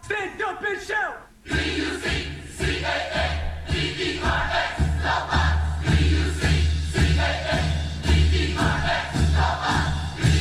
Stand up and shout! P-U-C-C-A-N-D-E-R-X, Lava! P-U-C-C-A-N-D-E-R-X, Lava!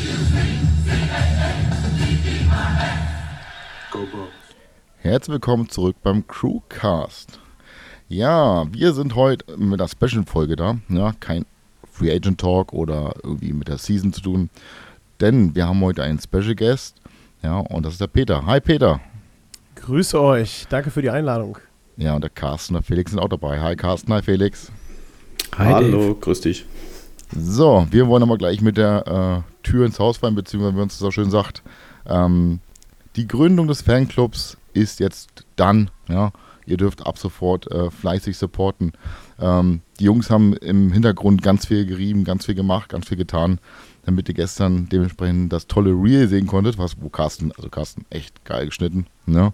P-U-C-C-A-N-D-E-R-X. Go Bro. Herzlich willkommen zurück beim Crewcast. Ja, wir sind heute mit einer Special-Folge da. Ja, kein Free Agent Talk oder irgendwie mit der Season zu tun. Denn wir haben heute einen Special Guest. Ja, und das ist der Peter. Hi Peter. Grüße euch. Danke für die Einladung. Ja, und der Carsten und der Felix sind auch dabei. Hi Carsten, hi Felix. Hi, hallo, Dave. Grüß dich. So, wir wollen aber gleich mit der Tür ins Haus fallen, beziehungsweise wie man es so schön sagt. Die Gründung des Fanclubs ist jetzt done. Ja, ihr dürft ab sofort fleißig supporten. Die Jungs haben im Hintergrund ganz viel gerieben, ganz viel gemacht, ganz viel getan, damit ihr gestern dementsprechend das tolle Reel sehen konntet, wo Carsten echt geil geschnitten, ne?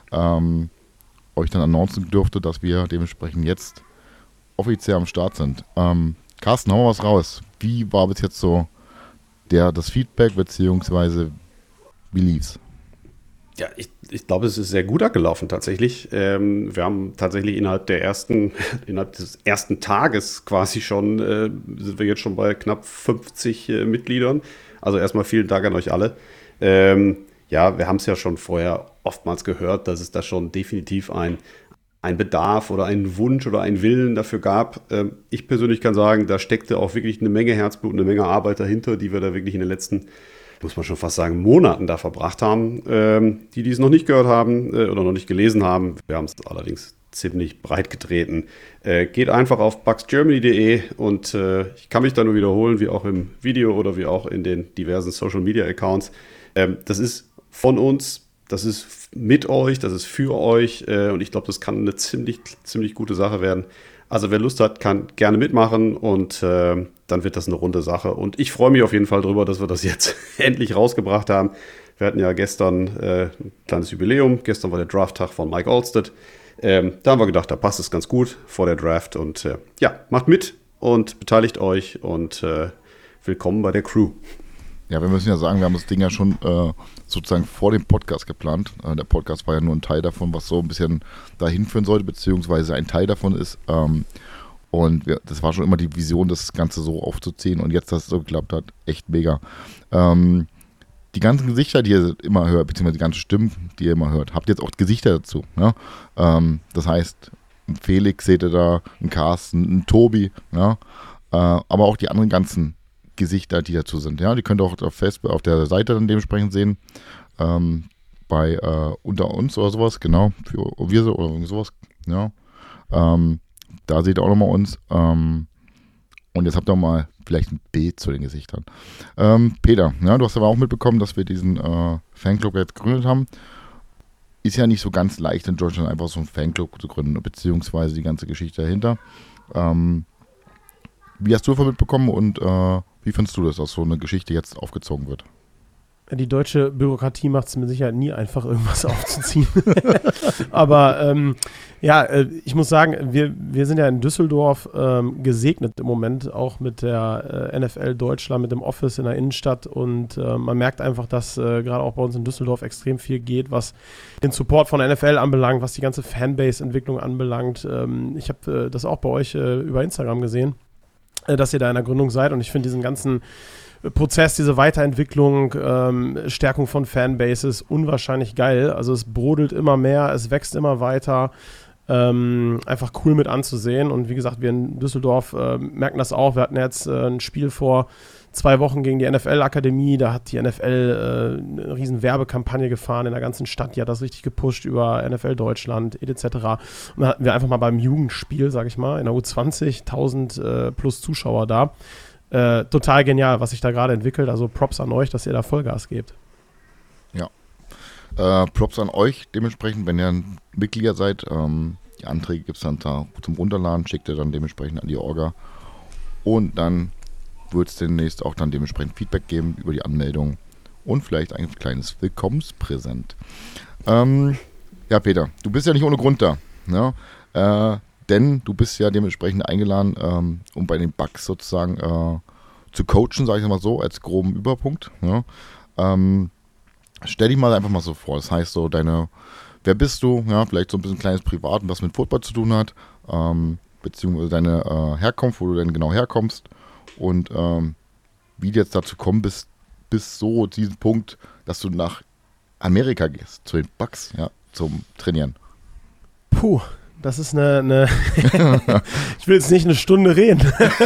Euch dann announcen durfte, dass wir dementsprechend jetzt offiziell am Start sind. Carsten, hau mal was raus. Wie war bis jetzt so das Feedback, beziehungsweise wie lief's? Ja, ich glaube, es ist sehr gut abgelaufen tatsächlich. Wir haben tatsächlich innerhalb des ersten Tages quasi schon, sind wir jetzt schon bei knapp 50 Mitgliedern. Also erstmal vielen Dank an euch alle. Ja, wir haben es ja schon vorher oftmals gehört, dass es da schon definitiv ein Bedarf oder einen Wunsch oder einen Willen dafür gab. Ich persönlich kann sagen, da steckte auch wirklich eine Menge Herzblut, eine Menge Arbeit dahinter, die wir da wirklich in den letzten, muss man schon fast sagen, Monaten da verbracht haben. Die es noch nicht gehört haben oder noch nicht gelesen haben. Wir haben es allerdings ziemlich breit getreten. Geht einfach auf bucksgermany.de und ich kann mich da nur wiederholen, wie auch im Video oder wie auch in den diversen Social Media Accounts. Das ist von uns, das ist mit euch, das ist für euch und ich glaube, das kann eine ziemlich gute Sache werden. Also wer Lust hat, kann gerne mitmachen und dann wird das eine runde Sache. Und ich freue mich auf jeden Fall drüber, dass wir das jetzt endlich rausgebracht haben. Wir hatten ja gestern ein kleines Jubiläum. Gestern war der Drafttag von Mike Alstott. Da haben wir gedacht, da passt es ganz gut vor der Draft. Und ja, macht mit und beteiligt euch und willkommen bei der Crew. Ja, wir müssen ja sagen, wir haben das Ding ja schon sozusagen vor dem Podcast geplant. Der Podcast war ja nur ein Teil davon, was so ein bisschen dahin führen sollte, beziehungsweise ein Teil davon ist. Das war schon immer die Vision, das Ganze so aufzuziehen. Und jetzt, dass es so geklappt hat, echt mega. Die ganzen Gesichter, die ihr immer hört, beziehungsweise die ganzen Stimmen, die ihr immer hört, habt jetzt auch Gesichter dazu. Ja? Das heißt, einen Felix seht ihr da, einen Carsten, einen Tobi, ja? Aber auch die anderen ganzen Gesichter, die dazu sind. Ja, die könnt ihr auch auf Facebook, auf der Seite dann dementsprechend sehen. Bei Unter uns oder sowas, genau. Für wir so oder sowas. Ja. Da seht ihr auch nochmal uns. Und jetzt habt ihr mal vielleicht ein Bild zu den Gesichtern. Peter, ja, du hast aber auch mitbekommen, dass wir diesen Fanclub jetzt gegründet haben. Ist ja nicht so ganz leicht in Deutschland einfach so einen Fanclub zu gründen, beziehungsweise die ganze Geschichte dahinter. Wie hast du davon mitbekommen und wie findest du das, dass so eine Geschichte jetzt aufgezogen wird? Die deutsche Bürokratie macht es mit Sicherheit nie einfach, irgendwas aufzuziehen. Aber ich muss sagen, wir sind ja in Düsseldorf gesegnet im Moment, auch mit der NFL Deutschland, mit dem Office in der Innenstadt. Und man merkt einfach, dass gerade auch bei uns in Düsseldorf extrem viel geht, was den Support von der NFL anbelangt, was die ganze Fanbase-Entwicklung anbelangt. Ich habe das auch bei euch über Instagram gesehen, dass ihr da in der Gründung seid, und ich finde diesen ganzen Prozess, diese Weiterentwicklung, Stärkung von Fanbases unwahrscheinlich geil. Also es brodelt immer mehr, es wächst immer weiter, einfach cool mit anzusehen. Und wie gesagt, wir in Düsseldorf merken das auch. Wir hatten jetzt ein Spiel vor 2 Wochen gegen die NFL-Akademie, da hat die NFL eine riesen Werbekampagne gefahren in der ganzen Stadt, die hat das richtig gepusht über NFL Deutschland, etc. Und dann hatten wir einfach mal beim Jugendspiel, sag ich mal, in der U20 1000 plus Zuschauer da. Total genial, was sich da gerade entwickelt, also Props an euch, dass ihr da Vollgas gebt. Ja, Props an euch dementsprechend, wenn ihr ein Mitglieder seid, die Anträge gibt es dann da zum Runterladen, schickt ihr dann dementsprechend an die Orga und dann wird es demnächst auch dann dementsprechend Feedback geben über die Anmeldung und vielleicht ein kleines Willkommenspräsent. Ja, Peter, du bist ja nicht ohne Grund da, ne? Denn du bist ja dementsprechend eingeladen, um bei den Bucks sozusagen zu coachen, sage ich mal so, als groben Überpunkt. Ja? Stell dich mal einfach mal so vor, das heißt so deine wer bist du? Ja, vielleicht so ein bisschen kleines Privat, was mit Football zu tun hat, beziehungsweise deine Herkunft, wo du denn genau herkommst und wie du jetzt dazu kommen bist, bis so diesen Punkt, dass du nach Amerika gehst, zu den Bucks, ja, zum Trainieren. Puh, das ist eine ich will jetzt nicht eine Stunde reden.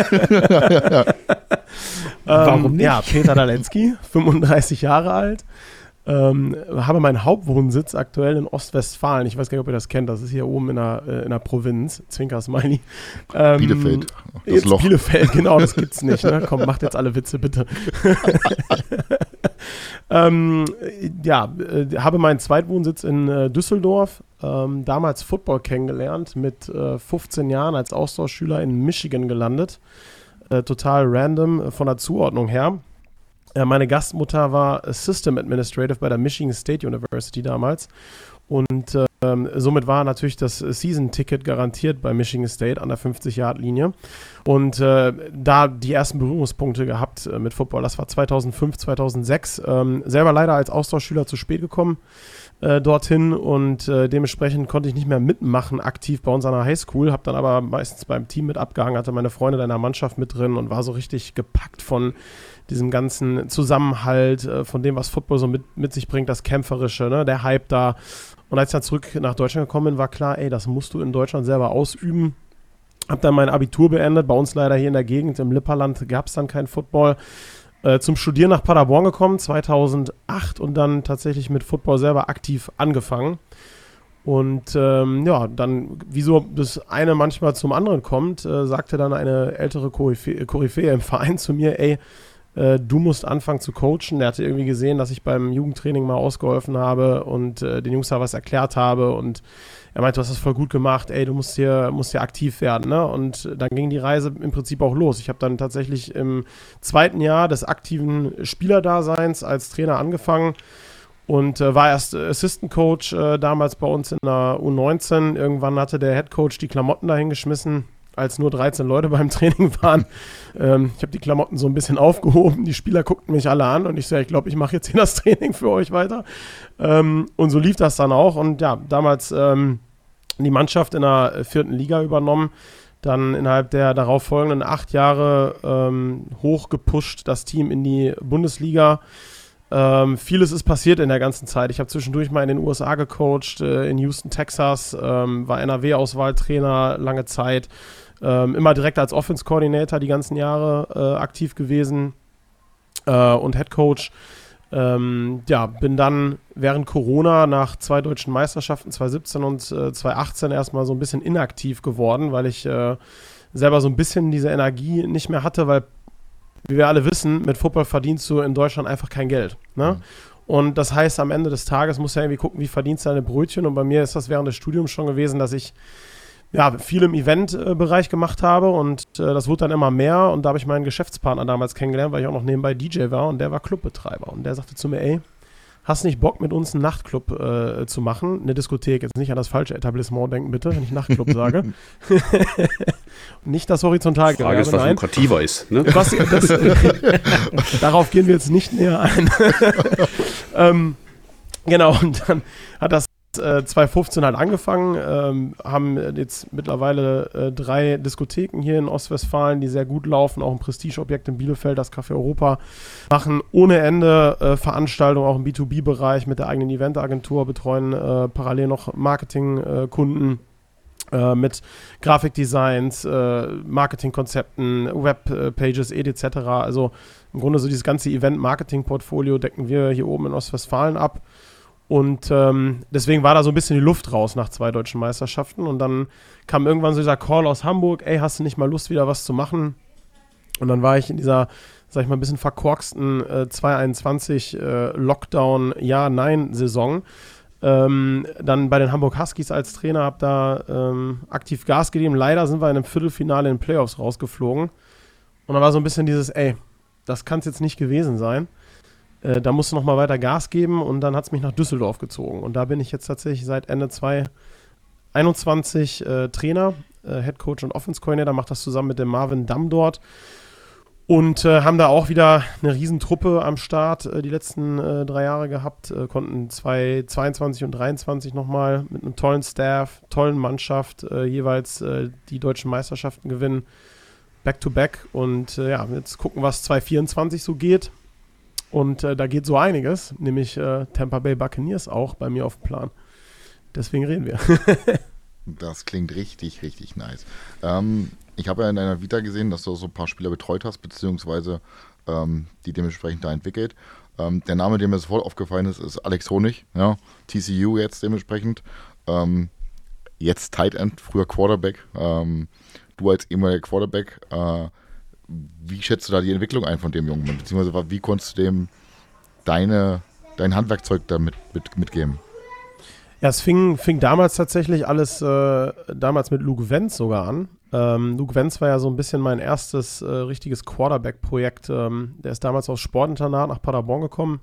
Warum nicht? Ja, Peter Dalenski, 35 Jahre alt. Habe meinen Hauptwohnsitz aktuell in Ostwestfalen. Ich weiß gar nicht, ob ihr das kennt. Das ist hier oben in der Provinz. Zwinker-Smiley. Bielefeld. Das Jetzt Loch. Bielefeld, genau, das gibt's nicht. Ne? Komm, macht jetzt alle Witze, bitte. Habe meinen Zweitwohnsitz in Düsseldorf. Damals Football kennengelernt. Mit 15 Jahren als Austauschschüler in Michigan gelandet. Total random von der Zuordnung her. Meine Gastmutter war System Administrative bei der Michigan State University damals und somit war natürlich das Season-Ticket garantiert bei Michigan State an der 50-Yard-Linie und da die ersten Berührungspunkte gehabt mit Football. Das war 2005, 2006. Selber leider als Austauschschüler zu spät gekommen dorthin und dementsprechend konnte ich nicht mehr mitmachen aktiv bei uns an der Highschool, habe dann aber meistens beim Team mit abgehangen, hatte meine Freunde in der Mannschaft mit drin und war so richtig gepackt von diesem ganzen Zusammenhalt, von dem, was Football so mit sich bringt, das Kämpferische, ne, der Hype da. Und als ich dann zurück nach Deutschland gekommen bin, war klar, ey, das musst du in Deutschland selber ausüben. Hab dann mein Abitur beendet, bei uns leider hier in der Gegend, im Lipperland gab es dann kein Football. Zum Studieren nach Paderborn gekommen, 2008 und dann tatsächlich mit Football selber aktiv angefangen. Und dann, wieso das eine manchmal zum anderen kommt, sagte dann eine ältere Koryphäe im Verein zu mir, ey, du musst anfangen zu coachen. Der hatte irgendwie gesehen, dass ich beim Jugendtraining mal ausgeholfen habe und den Jungs da was erklärt habe und er meinte, du hast das voll gut gemacht, ey, du musst hier aktiv werden, ne? Und dann ging die Reise im Prinzip auch los. Ich habe dann tatsächlich im zweiten Jahr des aktiven Spielerdaseins als Trainer angefangen und war erst Assistant Coach damals bei uns in der U19. Irgendwann hatte der Head Coach die Klamotten dahin geschmissen, als nur 13 Leute beim Training waren. Ich habe die Klamotten so ein bisschen aufgehoben, die Spieler guckten mich alle an und ich so, ich glaube, ich mache jetzt hier das Training für euch weiter. Und so lief das dann auch und ja, damals die Mannschaft in der 4. Liga übernommen, dann innerhalb der darauffolgenden 8 Jahre hochgepusht, das Team in die Bundesliga. Vieles ist passiert in der ganzen Zeit. Ich habe zwischendurch mal in den USA gecoacht, in Houston, Texas, war NRW-Auswahltrainer lange Zeit, immer direkt als Offense-Coordinator die ganzen Jahre aktiv gewesen und Head Coach. Bin dann während Corona nach 2 deutschen Meisterschaften, 2017 und 2018 erstmal so ein bisschen inaktiv geworden, weil ich selber so ein bisschen diese Energie nicht mehr hatte, weil, wie wir alle wissen, mit Football verdienst du in Deutschland einfach kein Geld. Ne? Und das heißt, am Ende des Tages musst du ja irgendwie gucken, wie verdienst du deine Brötchen. Und bei mir ist das während des Studiums schon gewesen, dass ich viel im Event-Bereich gemacht habe und das wurde dann immer mehr. Und da habe ich meinen Geschäftspartner damals kennengelernt, weil ich auch noch nebenbei DJ war und der war Clubbetreiber. Und der sagte zu mir, ey, hast nicht Bock, mit uns einen Nachtclub zu machen? Eine Diskothek, jetzt nicht an das falsche Etablissement denken, bitte, wenn ich Nachtclub sage. Nicht das Horizontalgewerbe, Die Frage ist, was lukrativer ist. Ne? Darauf gehen wir jetzt nicht näher ein. Genau, und dann hat das 2015 halt angefangen, haben jetzt mittlerweile 3 Diskotheken hier in Ostwestfalen, die sehr gut laufen, auch ein Prestigeobjekt in Bielefeld, das Café Europa, machen ohne Ende Veranstaltungen, auch im B2B-Bereich mit der eigenen Eventagentur, betreuen parallel noch Marketingkunden mit Grafikdesigns, Marketingkonzepten, Webpages, etc. Also im Grunde so dieses ganze Event-Marketing-Portfolio decken wir hier oben in Ostwestfalen ab. Und deswegen war da so ein bisschen die Luft raus nach 2 deutschen Meisterschaften. Und dann kam irgendwann so dieser Call aus Hamburg, ey, hast du nicht mal Lust, wieder was zu machen? Und dann war ich in dieser, sag ich mal, ein bisschen verkorksten 2021 Lockdown-Ja-Nein-Saison. Dann bei den Hamburg Huskies als Trainer, habe da aktiv Gas gegeben. Leider sind wir in einem Viertelfinale in den Playoffs rausgeflogen. Und dann war so ein bisschen dieses, ey, das kann es jetzt nicht gewesen sein. Da musst du noch mal weiter Gas geben und dann hat es mich nach Düsseldorf gezogen. Und da bin ich jetzt tatsächlich seit Ende 2021 Trainer, Head Coach und Offense Coordinator, mache das zusammen mit dem Marvin Damm dort. Und haben da auch wieder eine Riesentruppe am Start die letzten 3 Jahre gehabt. Konnten 2022 und 2023 nochmal mit einem tollen Staff, tollen Mannschaft jeweils die deutschen Meisterschaften gewinnen. Back-to-back. Und jetzt gucken, was 2024 so geht. Und da geht so einiges, nämlich Tampa Bay Buccaneers auch bei mir auf dem Plan. Deswegen reden wir. Das klingt richtig, richtig nice. Ich habe ja in deiner Vita gesehen, dass du so ein paar Spieler betreut hast, beziehungsweise die dementsprechend da entwickelt. Der Name, der mir sofort aufgefallen ist Alex Honig, ja, TCU jetzt dementsprechend. Jetzt Tight End, früher Quarterback. Du als ehemaliger Quarterback, wie schätzt du da die Entwicklung ein von dem Jungen Mann? Beziehungsweise wie konntest du dem dein Handwerkzeug da mitgeben? Ja, es fing damals tatsächlich alles, damals mit Luke Wentz sogar an. Luke Wentz war ja so ein bisschen mein erstes richtiges Quarterback-Projekt. Der ist damals aus Sportinternat nach Paderborn gekommen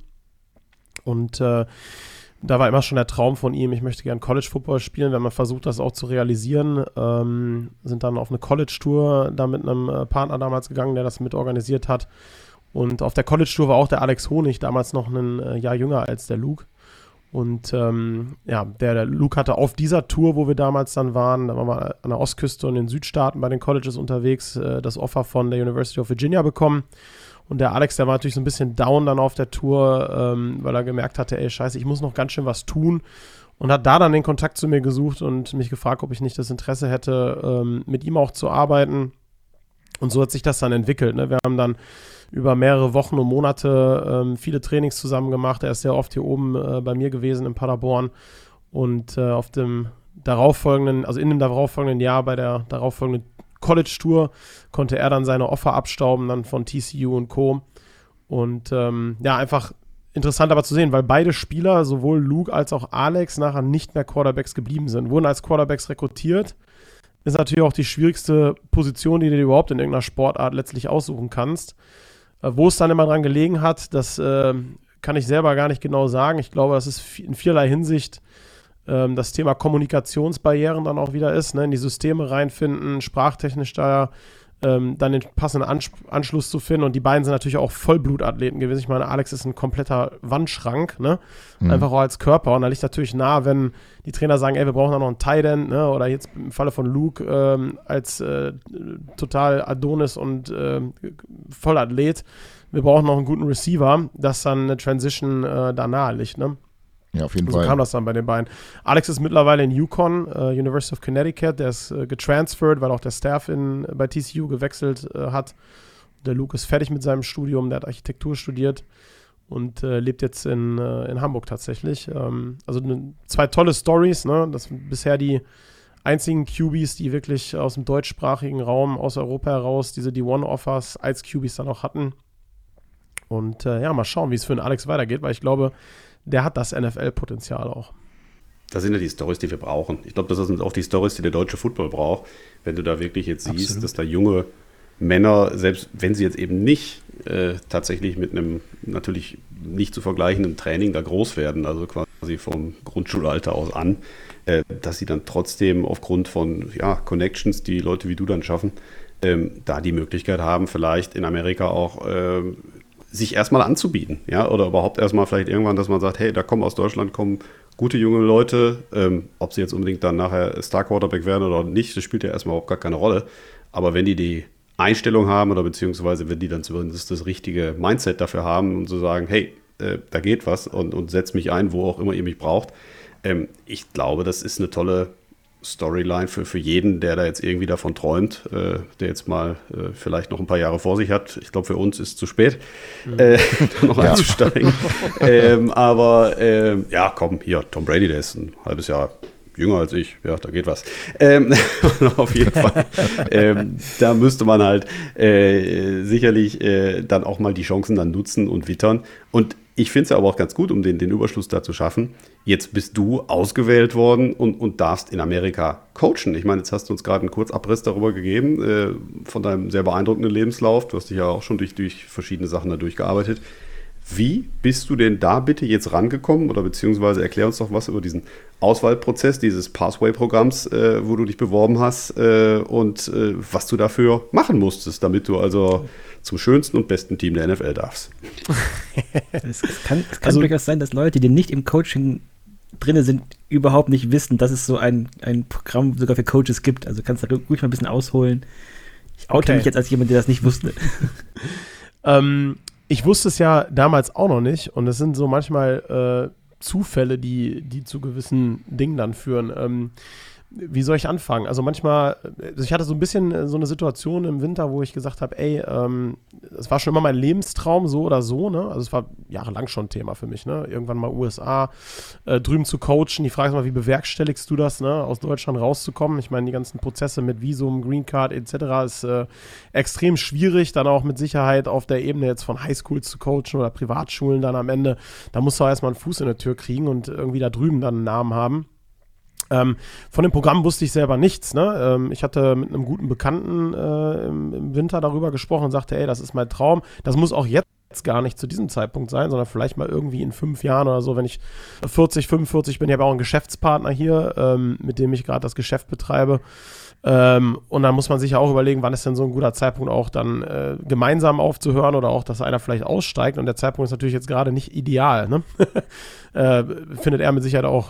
und da war immer schon der Traum von ihm, ich möchte gern College-Football spielen. Wir haben versucht, das auch zu realisieren. Sind dann auf eine College-Tour da mit einem Partner damals gegangen, der das mit organisiert hat. Und auf der College-Tour war auch der Alex Honig, damals noch ein Jahr jünger als der Luke. Und der Luke hatte auf dieser Tour, wo wir damals dann waren, da waren wir an der Ostküste und in den Südstaaten bei den Colleges unterwegs, das Offer von der University of Virginia bekommen. Und der Alex, der war natürlich so ein bisschen down dann auf der Tour, weil er gemerkt hatte, ey, scheiße, ich muss noch ganz schön was tun. Und hat da dann den Kontakt zu mir gesucht und mich gefragt, ob ich nicht das Interesse hätte, mit ihm auch zu arbeiten. Und so hat sich das dann entwickelt. Ne? Wir haben dann über mehrere Wochen und Monate viele Trainings zusammen gemacht. Er ist sehr oft hier oben bei mir gewesen in Paderborn. Und in dem darauffolgenden Jahr bei der darauffolgenden College-Tour konnte er dann seine Offer abstauben, dann von TCU und Co. Und einfach interessant aber zu sehen, weil beide Spieler, sowohl Luke als auch Alex, nachher nicht mehr Quarterbacks geblieben sind, wurden als Quarterbacks rekrutiert. Ist natürlich auch die schwierigste Position, die du dir überhaupt in irgendeiner Sportart letztlich aussuchen kannst. Wo es dann immer dran gelegen hat, das kann ich selber gar nicht genau sagen. Ich glaube, das ist in vielerlei Hinsicht das Thema Kommunikationsbarrieren dann auch wieder ist, ne? In die Systeme reinfinden, sprachtechnisch da dann den passenden Anschluss zu finden. Und die beiden sind natürlich auch Vollblutathleten gewesen. Ich meine, Alex ist ein kompletter Wandschrank, ne? Einfach auch als Körper. Und da liegt natürlich nah, wenn die Trainer sagen, ey, wir brauchen da noch einen Tight End, ne? Oder jetzt im Falle von Luke als total Adonis und Vollathlet, wir brauchen noch einen guten Receiver, dass dann eine Transition da nahe liegt, ne? Ja, auf jeden Fall. So kam das dann bei den beiden. Alex ist mittlerweile in Yukon, University of Connecticut. Der ist getransfert, weil auch der Staff bei TCU gewechselt hat. Der Luke ist fertig mit seinem Studium, der hat Architektur studiert und lebt jetzt in Hamburg tatsächlich. Also 2 tolle Storys, ne? Das sind bisher die einzigen QBs, die wirklich aus dem deutschsprachigen Raum, aus Europa heraus, diese D1-Offers als QBs dann auch hatten. Und mal schauen, wie es für den Alex weitergeht, weil ich glaube, der hat das NFL-Potenzial auch. Das sind ja die Storys, die wir brauchen. Ich glaube, das sind auch die Storys, die der deutsche Football braucht. Wenn du da wirklich jetzt siehst, Absolut. dass da junge Männer, selbst wenn sie jetzt eben nicht tatsächlich mit einem natürlich nicht zu vergleichenden Training da groß werden, also quasi vom Grundschulalter aus an, dass sie dann trotzdem aufgrund von Connections, die Leute wie du dann schaffen, da die Möglichkeit haben, vielleicht in Amerika auch sich erstmal anzubieten, ja, oder überhaupt erstmal vielleicht irgendwann, dass man sagt, hey, da kommen aus Deutschland gute junge Leute, ob sie jetzt unbedingt dann nachher Star-Quarterback werden oder nicht, das spielt ja erstmal überhaupt gar keine Rolle, aber wenn die Einstellung haben oder beziehungsweise wenn die dann zumindest das richtige Mindset dafür haben und so sagen, hey, da geht was und setzt mich ein, wo auch immer ihr mich braucht, ich glaube, das ist eine tolle Storyline für jeden, der da jetzt irgendwie davon träumt, der jetzt mal vielleicht noch ein paar Jahre vor sich hat. Ich glaube, für uns ist es zu spät, da noch einzusteigen. Aber komm, hier, Tom Brady, der ist ein halbes Jahr jünger als ich. Ja, da geht was. Auf jeden Fall. Da müsste man halt sicherlich dann auch mal die Chancen dann nutzen und wittern. Und ich finde es ja aber auch ganz gut, um den Überschluss da zu schaffen. Jetzt bist du ausgewählt worden und darfst in Amerika coachen. Ich meine, jetzt hast du uns gerade einen Kurzabriss darüber gegeben, von deinem sehr beeindruckenden Lebenslauf. Du hast dich ja auch schon durch verschiedene Sachen da durchgearbeitet. Wie bist du denn da bitte jetzt rangekommen oder beziehungsweise erklär uns doch was über diesen Auswahlprozess dieses Pathway-Programms, wo du dich beworben hast und was du dafür machen musstest, damit du also zum schönsten und besten Team der NFL darfst. Es kann durchaus sein, dass Leute, die nicht im Coaching drin sind, überhaupt nicht wissen, dass es so ein Programm sogar für Coaches gibt. Also kannst du da ruhig mal ein bisschen ausholen. Ich oute mich jetzt als jemand, der das nicht wusste. Ich wusste es ja damals auch noch nicht und es sind so manchmal Zufälle, die zu gewissen Dingen dann führen. Wie soll ich anfangen? Also manchmal, ich hatte so ein bisschen so eine Situation im Winter, wo ich gesagt habe, ey, es war schon immer mein Lebenstraum, so oder so, ne? Also es war jahrelang schon ein Thema für mich, ne? Irgendwann mal USA, drüben zu coachen. Die Frage ist mal, wie bewerkstelligst du das, ne? Aus Deutschland rauszukommen? Ich meine, die ganzen Prozesse mit Visum, Green Card etc. ist extrem schwierig, dann auch mit Sicherheit auf der Ebene jetzt von Highschools zu coachen oder Privatschulen dann am Ende. Da musst du auch erstmal einen Fuß in der Tür kriegen und irgendwie da drüben dann einen Namen haben. Von dem Programm wusste ich selber nichts. Ne? Ich hatte mit einem guten Bekannten im Winter darüber gesprochen und sagte, ey, das ist mein Traum. Das muss auch jetzt gar nicht zu diesem Zeitpunkt sein, sondern vielleicht mal irgendwie in 5 Jahren oder so, wenn ich 40, 45 bin. Ich habe auch einen Geschäftspartner hier, mit dem ich gerade das Geschäft betreibe. Und dann muss man sich ja auch überlegen, wann ist denn so ein guter Zeitpunkt auch dann gemeinsam aufzuhören oder auch, dass einer vielleicht aussteigt. Und der Zeitpunkt ist natürlich jetzt gerade nicht ideal. Ne? Findet er mit Sicherheit auch.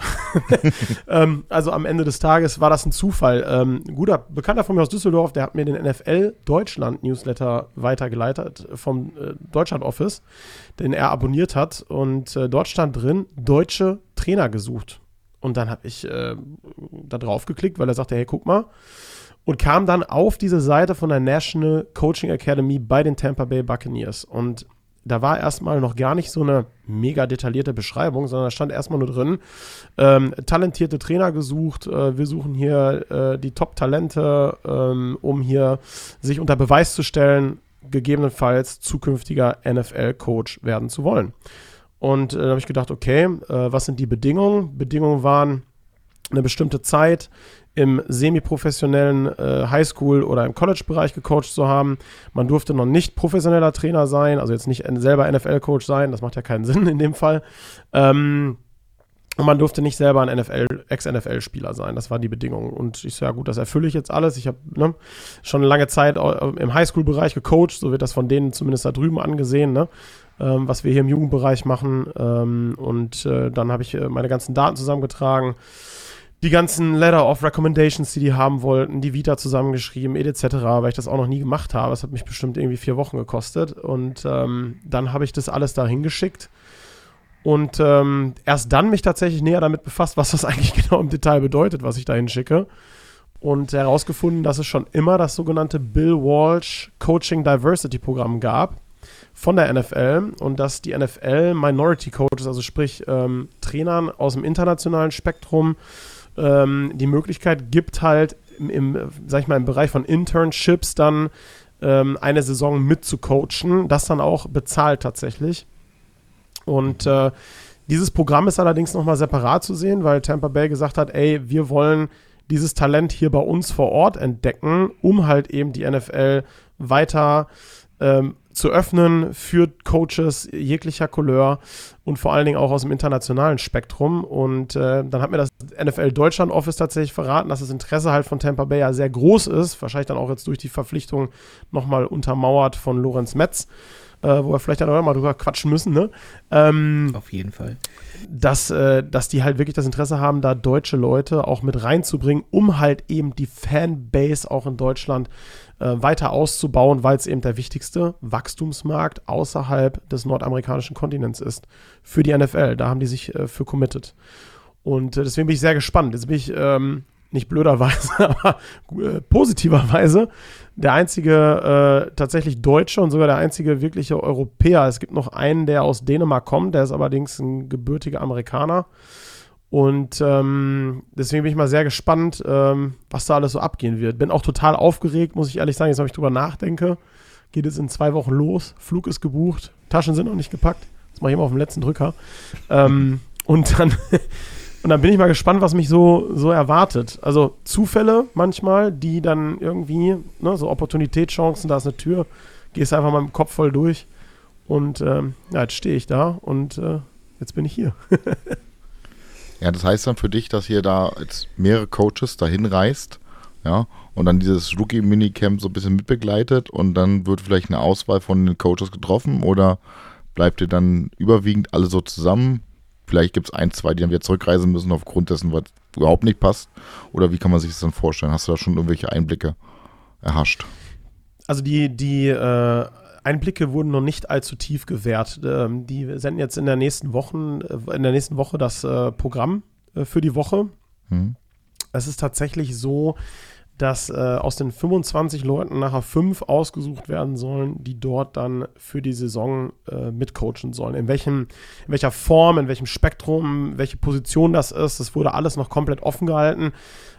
Also am Ende des Tages war das ein Zufall. Ein guter Bekannter von mir aus Düsseldorf, der hat mir den NFL Deutschland Newsletter weitergeleitet vom Deutschland Office, den er abonniert hat. Und dort stand drin, deutsche Trainer gesucht. Und dann habe ich da drauf geklickt, weil er sagte, hey, guck mal. Und kam dann auf diese Seite von der National Coaching Academy bei den Tampa Bay Buccaneers. Und da war erstmal noch gar nicht so eine mega detaillierte Beschreibung, sondern da stand erstmal nur drin, talentierte Trainer gesucht, wir suchen hier die Top-Talente, um hier sich unter Beweis zu stellen, gegebenenfalls zukünftiger NFL-Coach werden zu wollen. Und da habe ich gedacht, okay, was sind die Bedingungen? Bedingungen waren eine bestimmte Zeit im semi-professionellen Highschool- oder im College-Bereich gecoacht zu haben. Man durfte noch nicht professioneller Trainer sein, also jetzt nicht selber NFL-Coach sein, das macht ja keinen Sinn in dem Fall. Und man durfte nicht selber ein Ex-NFL-Spieler sein, das war die Bedingung. Und ich so, ja gut, das erfülle ich jetzt alles. Ich habe schon eine lange Zeit im Highschool-Bereich gecoacht, so wird das von denen zumindest da drüben angesehen, ne? Was wir hier im Jugendbereich machen. Und dann habe ich meine ganzen Daten zusammengetragen, die ganzen Letter of Recommendations, die haben wollten, die Vita zusammengeschrieben, etc., weil ich das auch noch nie gemacht habe. Das hat mich bestimmt irgendwie 4 Wochen gekostet. Und dann habe ich das alles da hingeschickt und erst dann mich tatsächlich näher damit befasst, was das eigentlich genau im Detail bedeutet, was ich da hinschicke. Und herausgefunden, dass es schon immer das sogenannte Bill Walsh Coaching Diversity Programm gab von der NFL und dass die NFL Minority Coaches, also sprich Trainern aus dem internationalen Spektrum, die Möglichkeit gibt halt im Bereich von Internships dann eine Saison mitzucoachen, das dann auch bezahlt tatsächlich. Und dieses Programm ist allerdings nochmal separat zu sehen, weil Tampa Bay gesagt hat, ey, wir wollen dieses Talent hier bei uns vor Ort entdecken, um halt eben die NFL weiter zu öffnen für Coaches jeglicher Couleur und vor allen Dingen auch aus dem internationalen Spektrum. Und dann hat mir das NFL Deutschland Office tatsächlich verraten, dass das Interesse halt von Tampa Bay ja sehr groß ist, wahrscheinlich dann auch jetzt durch die Verpflichtung nochmal untermauert von Lorenz Metz, wo wir vielleicht dann auch mal drüber quatschen müssen, ne? Auf jeden Fall. Dass die halt wirklich das Interesse haben, da deutsche Leute auch mit reinzubringen, um halt eben die Fanbase auch in Deutschland weiter auszubauen, weil es eben der wichtigste Wachstumsmarkt außerhalb des nordamerikanischen Kontinents ist für die NFL. Da haben die sich für committed. Und deswegen bin ich sehr gespannt. Jetzt bin ich nicht blöderweise, aber positiverweise der einzige tatsächlich Deutsche und sogar der einzige wirkliche Europäer. Es gibt noch einen, der aus Dänemark kommt, der ist allerdings ein gebürtiger Amerikaner. Und deswegen bin ich mal sehr gespannt, was da alles so abgehen wird. Bin auch total aufgeregt, muss ich ehrlich sagen. Jetzt, wenn ich drüber nachdenke, geht es in 2 Wochen los. Flug ist gebucht, Taschen sind noch nicht gepackt. Das mache ich immer auf dem letzten Drücker. Und dann bin ich mal gespannt, was mich so erwartet. Also Zufälle manchmal, die dann irgendwie, ne, so Opportunitätschancen, da ist eine Tür, gehst einfach mal mit dem Kopf voll durch. Und jetzt stehe ich da und jetzt bin ich hier. Ja, das heißt dann für dich, dass ihr da jetzt mehrere Coaches dahin reist, ja, und dann dieses Rookie-Minicamp so ein bisschen mitbegleitet und dann wird vielleicht eine Auswahl von den Coaches getroffen oder bleibt ihr dann überwiegend alle so zusammen? Vielleicht gibt es 1, 2, die dann wieder zurückreisen müssen aufgrund dessen, was überhaupt nicht passt. Oder wie kann man sich das dann vorstellen? Hast du da schon irgendwelche Einblicke erhascht? Also die Einblicke wurden noch nicht allzu tief gewährt. Die senden jetzt in der nächsten Woche das Programm für die Woche. Es ist tatsächlich so, dass aus den 25 Leuten nachher 5 ausgesucht werden sollen, die dort dann für die Saison mitcoachen sollen. In welcher Form, in welchem Spektrum, welche Position das ist, das wurde alles noch komplett offen gehalten.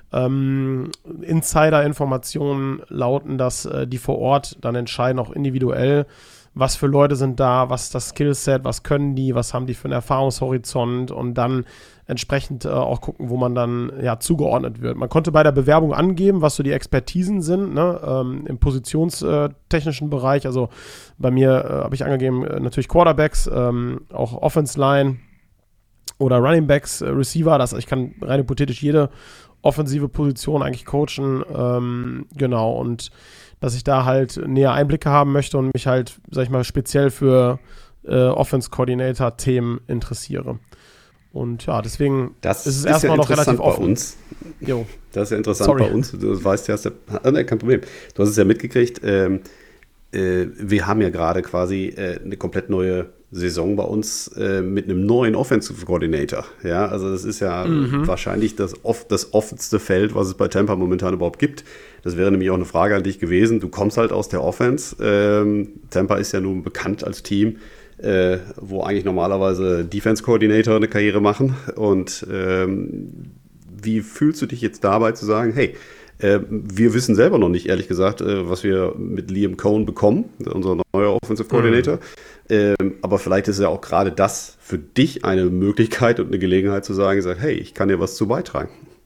Insider-Informationen lauten, dass die vor Ort dann entscheiden, auch individuell, was für Leute sind da, was ist das Skillset, was können die, was haben die für einen Erfahrungshorizont und dann entsprechend auch gucken, wo man dann zugeordnet wird. Man konnte bei der Bewerbung angeben, was so die Expertisen sind, ne, im positionstechnischen Bereich. Also bei mir habe ich angegeben, natürlich Quarterbacks, auch Offense Line oder Running Backs, Receiver. Ich kann rein hypothetisch jede offensive Position eigentlich coachen, genau, und dass ich da halt näher Einblicke haben möchte und mich halt, sag ich mal, speziell für Offense-Coordinator-Themen interessiere. Und ja, deswegen das ist es erstmal noch relativ offen. Bei uns. Jo. Das ist ja interessant bei uns. Du weißt ja, kein Problem. Du hast es ja mitgekriegt. Wir haben ja gerade quasi eine komplett neue Saison bei uns mit einem neuen Offensive Coordinator. Ja, also das ist ja wahrscheinlich das offenste Feld, was es bei Tampa momentan überhaupt gibt. Das wäre nämlich auch eine Frage an dich gewesen. Du kommst halt aus der Offense. Tampa ist ja nun bekannt als Team, wo eigentlich normalerweise Defense Coordinator eine Karriere machen. Und wie fühlst du dich jetzt dabei zu sagen, hey, wir wissen selber noch nicht, ehrlich gesagt, was wir mit Liam Cohen bekommen, unser neuer Offensive Coordinator. Aber vielleicht ist ja auch gerade das für dich eine Möglichkeit und eine Gelegenheit zu sagen, hey, ich kann dir was zu beitragen.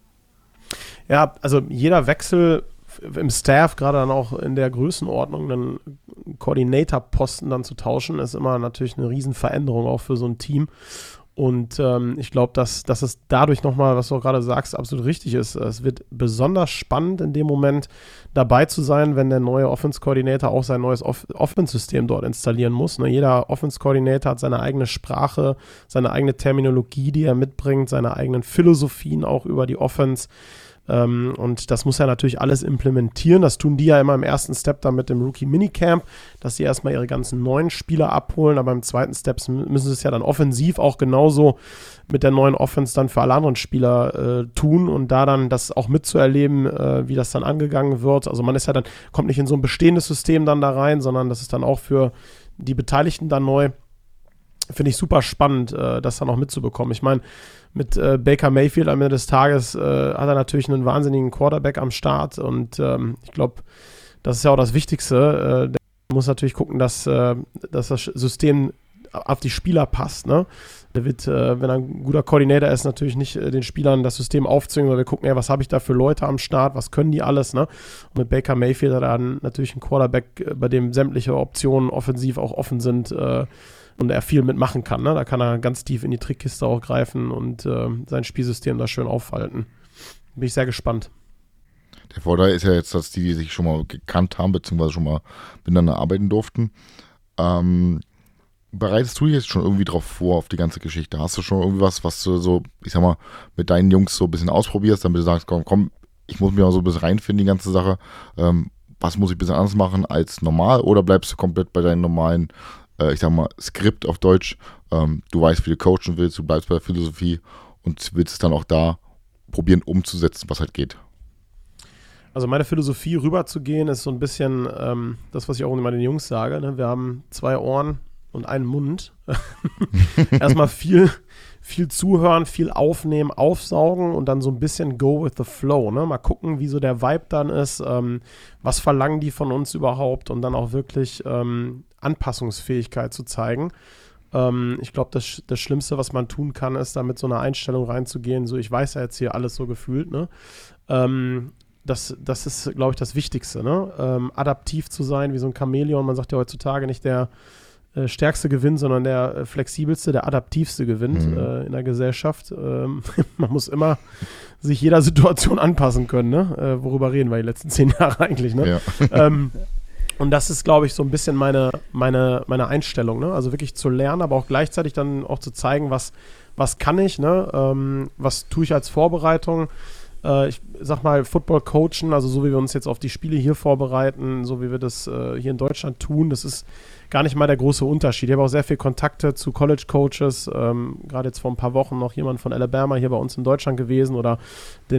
Ja, also jeder Wechsel im Staff, gerade dann auch in der Größenordnung, einen Coordinator-Posten dann zu tauschen, ist immer natürlich eine Riesenveränderung auch für so ein Team. Und ich glaube, dass es dadurch nochmal, was du auch gerade sagst, absolut richtig ist. Es wird besonders spannend in dem Moment dabei zu sein, wenn der neue Offense-Coordinator auch sein neues Offense-System dort installieren muss. Ne? Jeder Offense-Coordinator hat seine eigene Sprache, seine eigene Terminologie, die er mitbringt, seine eigenen Philosophien auch über die Offense. Und das muss er natürlich alles implementieren. Das tun die ja immer im ersten Step dann mit dem Rookie-Minicamp, dass sie erstmal ihre ganzen neuen Spieler abholen, aber im zweiten Step müssen sie es ja dann offensiv auch genauso mit der neuen Offense dann für alle anderen Spieler tun und da dann das auch mitzuerleben, wie das dann angegangen wird. Also man ist ja dann, kommt nicht in so ein bestehendes System dann da rein, sondern das ist dann auch für die Beteiligten dann neu. Finde ich super spannend, das dann auch mitzubekommen. Ich meine, mit Baker Mayfield am Ende des Tages hat er natürlich einen wahnsinnigen Quarterback am Start und ich glaube, das ist ja auch das Wichtigste. Der muss natürlich gucken, dass das System auf die Spieler passt. Ne? Der wird, wenn er ein guter Koordinator ist, natürlich nicht den Spielern das System aufzwingen, sondern wir gucken, was habe ich da für Leute am Start, was können die alles. Ne? Und mit Baker Mayfield hat er dann natürlich einen Quarterback, bei dem sämtliche Optionen offensiv auch offen sind, und er viel mitmachen kann. Ne? Da kann er ganz tief in die Trickkiste auch greifen und sein Spielsystem da schön aufhalten. Bin ich sehr gespannt. Der Vorteil ist ja jetzt, dass die sich schon mal gekannt haben, beziehungsweise schon mal miteinander arbeiten durften. Bereitest du dich jetzt schon irgendwie drauf vor, auf die ganze Geschichte? Hast du schon irgendwie was du so, ich sag mal, mit deinen Jungs so ein bisschen ausprobierst, damit du sagst, komm, ich muss mich auch so ein bisschen reinfinden, die ganze Sache. Was muss ich ein bisschen anders machen als normal? Oder bleibst du komplett bei deinen normalen ich sag mal, Skript auf Deutsch, du weißt, wie du coachen willst, du bleibst bei der Philosophie und willst es dann auch da probieren umzusetzen, was halt geht. Also meine Philosophie rüberzugehen ist so ein bisschen das, was ich auch immer den Jungs sage, ne? Wir haben 2 Ohren und einen Mund. Erstmal viel zuhören, viel aufnehmen, aufsaugen und dann so ein bisschen go with the flow. Ne? Mal gucken, wie so der Vibe dann ist, was verlangen die von uns überhaupt und dann auch wirklich Anpassungsfähigkeit zu zeigen. Ich glaube, das Schlimmste, was man tun kann, ist, da mit so einer Einstellung reinzugehen, so ich weiß ja jetzt hier alles so gefühlt. Ne? Das ist, glaube ich, das Wichtigste. Ne? Adaptiv zu sein, wie so ein Chamäleon. Man sagt ja heutzutage nicht der Stärkste gewinnt, sondern der flexibelste, der adaptivste gewinnt in der Gesellschaft. Man muss immer sich jeder Situation anpassen können, ne? Worüber reden wir die letzten 10 Jahre eigentlich, ne? Ja. Und das ist, glaube ich, so ein bisschen meine Einstellung, ne? Also wirklich zu lernen, aber auch gleichzeitig dann auch zu zeigen, was kann ich, ne? Was tue ich als Vorbereitung? Ich sag mal, Football coachen, also so wie wir uns jetzt auf die Spiele hier vorbereiten, so wie wir das hier in Deutschland tun, das ist gar nicht mal der große Unterschied. Ich habe auch sehr viel Kontakte zu College-Coaches, gerade jetzt vor ein paar Wochen noch jemand von Alabama hier bei uns in Deutschland gewesen oder die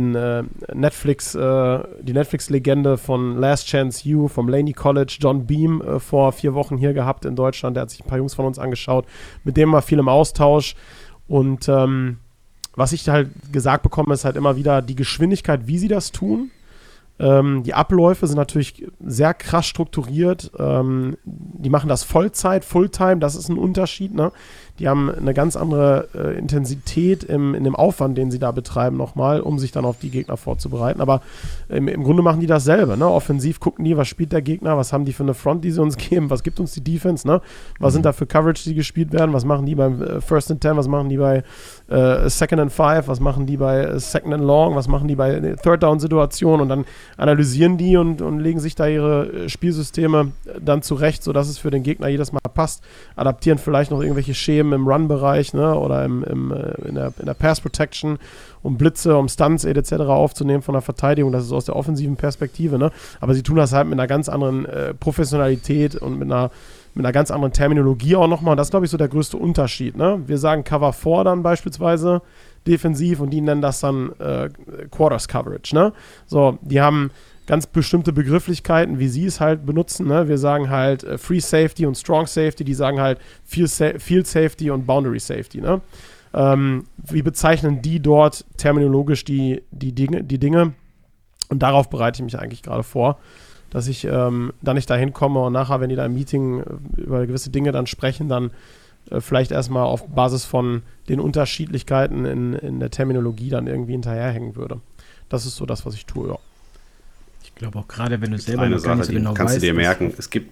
Netflix-Legende von Last Chance U vom Laney College, John Beam, vor 4 Wochen hier gehabt in Deutschland. Der hat sich ein paar Jungs von uns angeschaut, mit dem war viel im Austausch und was ich halt gesagt bekomme, ist halt immer wieder die Geschwindigkeit, wie sie das tun. Die Abläufe sind natürlich sehr krass strukturiert. Die machen das Vollzeit, Fulltime, das ist ein Unterschied, ne? Die haben eine ganz andere Intensität in dem Aufwand, den sie da betreiben nochmal, um sich dann auf die Gegner vorzubereiten. Aber im Grunde machen die dasselbe, ne? Offensiv gucken die, was spielt der Gegner, was haben die für eine Front, die sie uns geben, was gibt uns die Defense, ne? Was sind da für Coverage, die gespielt werden, was machen die beim First and 10, was machen die bei Second and 5, was machen die bei Second and Long, was machen die bei Third Down Situationen und dann analysieren die und legen sich da ihre Spielsysteme dann zurecht, sodass es für den Gegner jedes Mal passt, adaptieren vielleicht noch irgendwelche Schemen im Run-Bereich, ne, oder in der Pass-Protection, um Blitze, um Stunts etc. aufzunehmen von der Verteidigung, das ist aus der offensiven Perspektive, ne, aber sie tun das halt mit einer ganz anderen Professionalität und mit einer ganz anderen Terminologie auch nochmal, und das ist, glaube ich, so der größte Unterschied, ne, wir sagen Cover 4 dann beispielsweise defensiv und die nennen das dann Quarters Coverage, ne, so, die haben ganz bestimmte Begrifflichkeiten, wie sie es halt benutzen. Ne? Wir sagen halt Free Safety und Strong Safety, die sagen halt Field Safety und Boundary Safety. Ne? Wie bezeichnen die dort terminologisch die Dinge? Und darauf bereite ich mich eigentlich gerade vor, dass ich da nicht dahin komme und nachher, wenn die da im Meeting über gewisse Dinge dann sprechen, dann vielleicht erstmal auf Basis von den Unterschiedlichkeiten in der Terminologie dann irgendwie hinterherhängen würde. Das ist so das, was ich tue, ja. Ich glaube auch gerade, wenn du selber eine noch gar nicht Sache, so genau kannst weißt. du dir merken, es gibt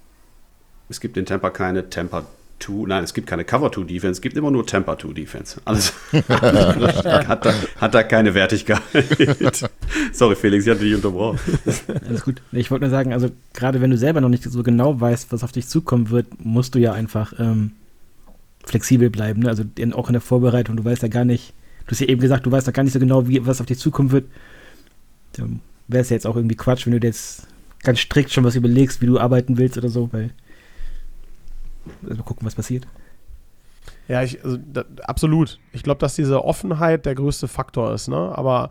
in Tampa keine Tampa 2, nein, es gibt keine Cover 2 Defense, es gibt immer nur Tampa 2 Defense. Alles hat da keine Wertigkeit. Sorry Felix, ich hatte dich unterbrochen. Alles gut. Ich wollte nur sagen, also gerade wenn du selber noch nicht so genau weißt, was auf dich zukommen wird, musst du ja einfach flexibel bleiben. Ne? Also auch in der Vorbereitung, du weißt ja gar nicht, du hast ja eben gesagt, du weißt ja gar nicht so genau, was auf dich zukommen wird. Wäre es ja jetzt auch irgendwie Quatsch, wenn du dir jetzt ganz strikt schon was überlegst, wie du arbeiten willst oder so, weil mal gucken, was passiert. Ja, absolut. Ich glaube, dass diese Offenheit der größte Faktor ist, ne? Aber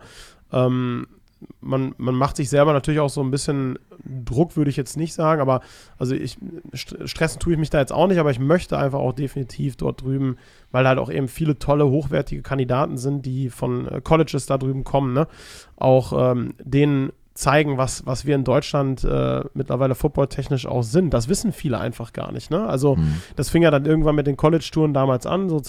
man macht sich selber natürlich auch so ein bisschen Druck, würde ich jetzt nicht sagen, aber also stressen tue ich mich da jetzt auch nicht, aber ich möchte einfach auch definitiv dort drüben, weil halt auch eben viele tolle, hochwertige Kandidaten sind, die von Colleges da drüben kommen, ne? Auch denen zeigen, was wir in Deutschland mittlerweile footballtechnisch auch sind. Das wissen viele einfach gar nicht, ne? Also das fing ja dann irgendwann mit den College-Touren damals an, so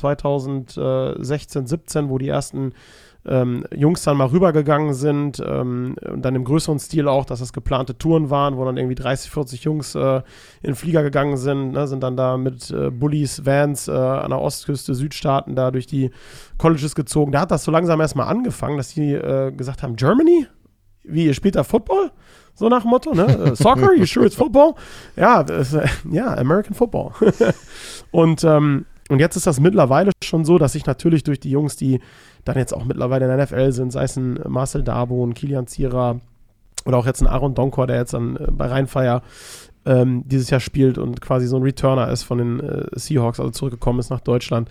2016, 17, wo die ersten Jungs dann mal rübergegangen sind und dann im größeren Stil auch, dass das geplante Touren waren, wo dann irgendwie 30, 40 Jungs in den Flieger gegangen sind, ne, sind dann da mit Bullies, Vans an der Ostküste, Südstaaten da durch die Colleges gezogen. Da hat das so langsam erstmal angefangen, dass die gesagt haben, Germany? Wie, ihr spielt da Football? So nach dem Motto, ne? Soccer? You sure it's Football? Ja, American Football. Und jetzt ist das mittlerweile schon so, dass ich natürlich durch die Jungs, die dann jetzt auch mittlerweile in der NFL sind, sei es ein Marcel Dabo, ein Kilian Zierer oder auch jetzt ein Aaron Donkor, der jetzt dann bei Rheinfire dieses Jahr spielt und quasi so ein Returner ist von den Seahawks, also zurückgekommen ist nach Deutschland.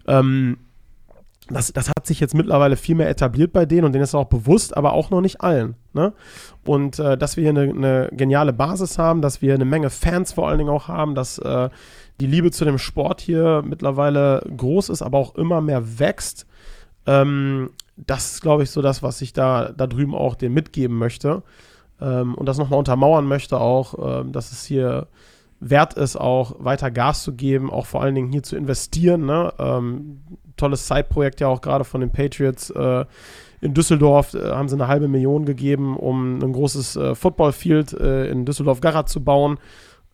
Das hat sich jetzt mittlerweile viel mehr etabliert bei denen und denen ist auch bewusst, aber auch noch nicht allen. Ne? Und dass wir hier eine geniale Basis haben, dass wir eine Menge Fans vor allen Dingen auch haben, dass die Liebe zu dem Sport hier mittlerweile groß ist, aber auch immer mehr wächst. Das ist, glaube ich, so das, was ich da drüben auch denen mitgeben möchte. Und das nochmal untermauern möchte auch, dass es hier wert ist, auch weiter Gas zu geben, auch vor allen Dingen hier zu investieren. Ne? Tolles Side-Projekt ja auch gerade von den Patriots. In Düsseldorf haben sie 500.000 gegeben, um ein großes Footballfield in Düsseldorf-Garat zu bauen.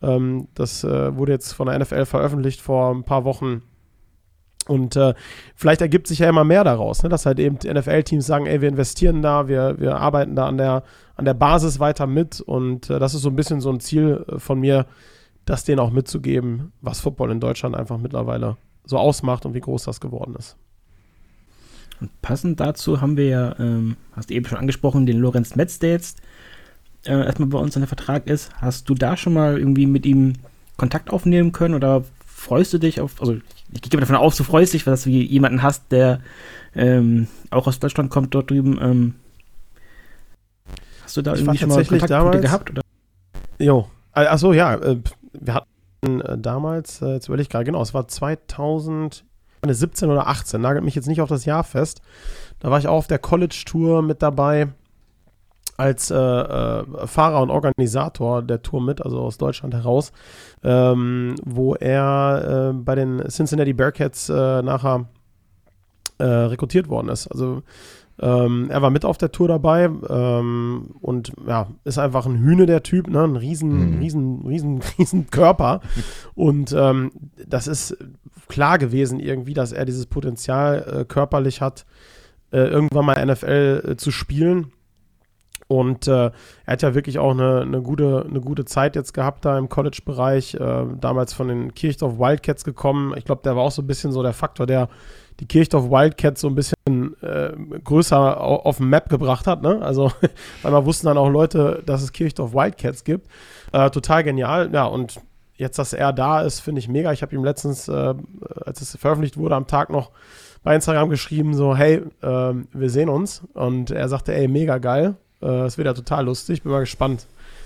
Das wurde jetzt von der NFL veröffentlicht vor ein paar Wochen. Und vielleicht ergibt sich ja immer mehr daraus, ne? Dass halt eben die NFL-Teams sagen, ey, wir investieren da, wir arbeiten da an der Basis weiter mit. Und das ist so ein bisschen so ein Ziel von mir, das denen auch mitzugeben, was Football in Deutschland einfach mittlerweile so ausmacht und wie groß das geworden ist. Und passend dazu haben wir ja, hast du eben schon angesprochen, den Lorenz Metz, der jetzt erstmal bei uns an der Vertrag ist. Hast du da schon mal irgendwie mit ihm Kontakt aufnehmen können oder freust du dich auf, also ich gehe davon aus, du freust dich, weil du jemanden hast, der auch aus Deutschland kommt, dort drüben. Hast du da irgendwie schon mal Kontakt gehabt? Oder? Jo, achso, ja, wir hatten damals, jetzt überlege ich gerade, genau, es war 2017 oder 18, nagelt mich jetzt nicht auf das Jahr fest. Da war ich auch auf der College-Tour mit dabei als Fahrer und Organisator der Tour mit, also aus Deutschland heraus, wo er bei den Cincinnati Bearcats nachher rekrutiert worden ist. Also er war mit auf der Tour dabei und ja, ist einfach ein Hühne der Typ, ne? Ein riesen Körper. Und das ist klar gewesen irgendwie, dass er dieses Potenzial körperlich hat, irgendwann mal NFL zu spielen. Und er hat ja wirklich auch eine gute Zeit jetzt gehabt da im College-Bereich, damals von den Kirchdorf Wildcats gekommen. Ich glaube, der war auch so ein bisschen so der Faktor, der die Kirchdorf Wildcats so ein bisschen größer auf den Map gebracht hat, ne? Also, weil man wussten dann auch Leute, dass es Kirchdorf Wildcats gibt. Total genial. Ja, und jetzt, dass er da ist, finde ich mega. Ich habe ihm letztens, als es veröffentlicht wurde, am Tag noch bei Instagram geschrieben, so, hey, wir sehen uns. Und er sagte, ey, mega geil. Es wird ja total lustig. Bin mal gespannt,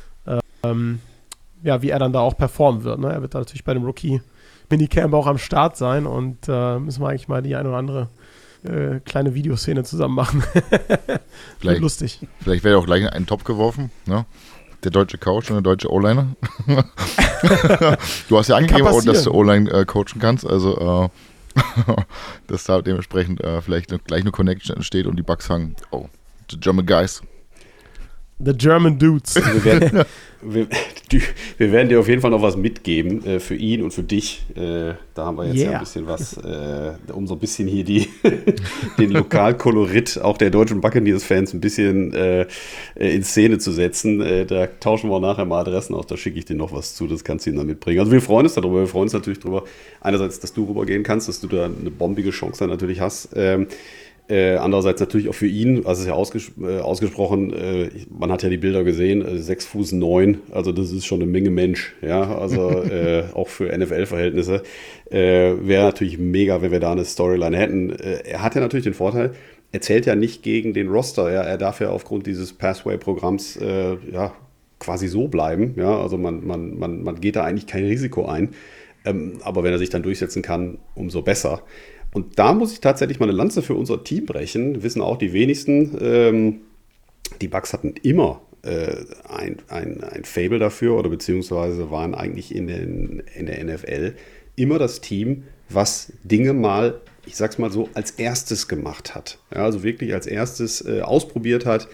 wie er dann da auch performen wird. Ne? Er wird da natürlich bei dem Rookie-Minicamp auch am Start sein und müssen wir eigentlich mal die eine oder andere kleine Videoszene zusammen machen. Wird lustig. Vielleicht wäre auch gleich in einen Topf geworfen, ne? Der deutsche Coach und der deutsche O-Liner. Du hast ja angegeben, dass du O-Line coachen kannst, also dass da dementsprechend vielleicht gleich eine Connection entsteht und die Bucks sagen, oh, the German guys. The German Dudes. Wir werden dir auf jeden Fall noch was mitgeben für ihn und für dich. Da haben wir jetzt ja ein bisschen was, um so ein bisschen hier den Lokalkolorit auch der deutschen Buccaneers-Fans ein bisschen in Szene zu setzen. Da tauschen wir auch nachher mal Adressen aus, da schicke ich dir noch was zu, das kannst du ihm dann mitbringen. Also wir freuen uns darüber, wir freuen uns natürlich darüber, einerseits, dass du rübergehen kannst, dass du da eine bombige Chance dann natürlich hast. Andererseits natürlich auch für ihn, also es ist ja ausgesprochen, man hat ja die Bilder gesehen, 6'9", also das ist schon eine Menge Mensch, ja, also auch für NFL-Verhältnisse. Wäre natürlich mega, wenn wir da eine Storyline hätten. Er hat ja natürlich den Vorteil, er zählt ja nicht gegen den Roster, ja, er darf ja aufgrund dieses Pathway-Programms quasi so bleiben, ja, also man geht da eigentlich kein Risiko ein, aber wenn er sich dann durchsetzen kann, umso besser. Und da muss ich tatsächlich mal eine Lanze für unser Team brechen. Wissen auch die wenigsten. Die Bucks hatten immer ein Faible dafür oder beziehungsweise waren eigentlich in der NFL immer das Team, was Dinge mal, ich sag's mal so, als erstes gemacht hat. Ja, also wirklich als erstes ausprobiert hat.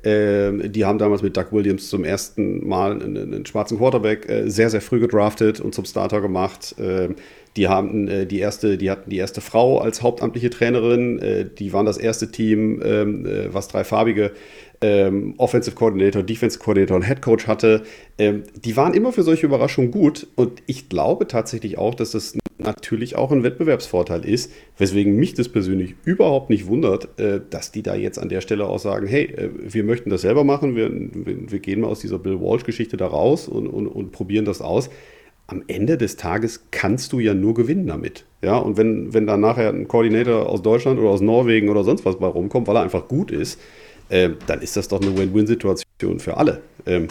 Die haben damals mit Doug Williams zum ersten Mal einen schwarzen Quarterback sehr, sehr früh gedraftet und zum Starter gemacht. Die hatten die erste Frau als hauptamtliche Trainerin. Die waren das erste Team, was dreifarbige Offensive Coordinator, Defensive Coordinator und Head Coach hatte. Die waren immer für solche Überraschungen gut. Und ich glaube tatsächlich auch, dass das natürlich auch ein Wettbewerbsvorteil ist, weswegen mich das persönlich überhaupt nicht wundert, dass die da jetzt an der Stelle auch sagen, hey, wir möchten das selber machen, wir gehen mal aus dieser Bill Walsh-Geschichte da raus und probieren das aus. Am Ende des Tages kannst du ja nur gewinnen damit. Ja, und wenn dann nachher ein Koordinator aus Deutschland oder aus Norwegen oder sonst was bei rumkommt, weil er einfach gut ist, dann ist das doch eine Win-Win-Situation für alle.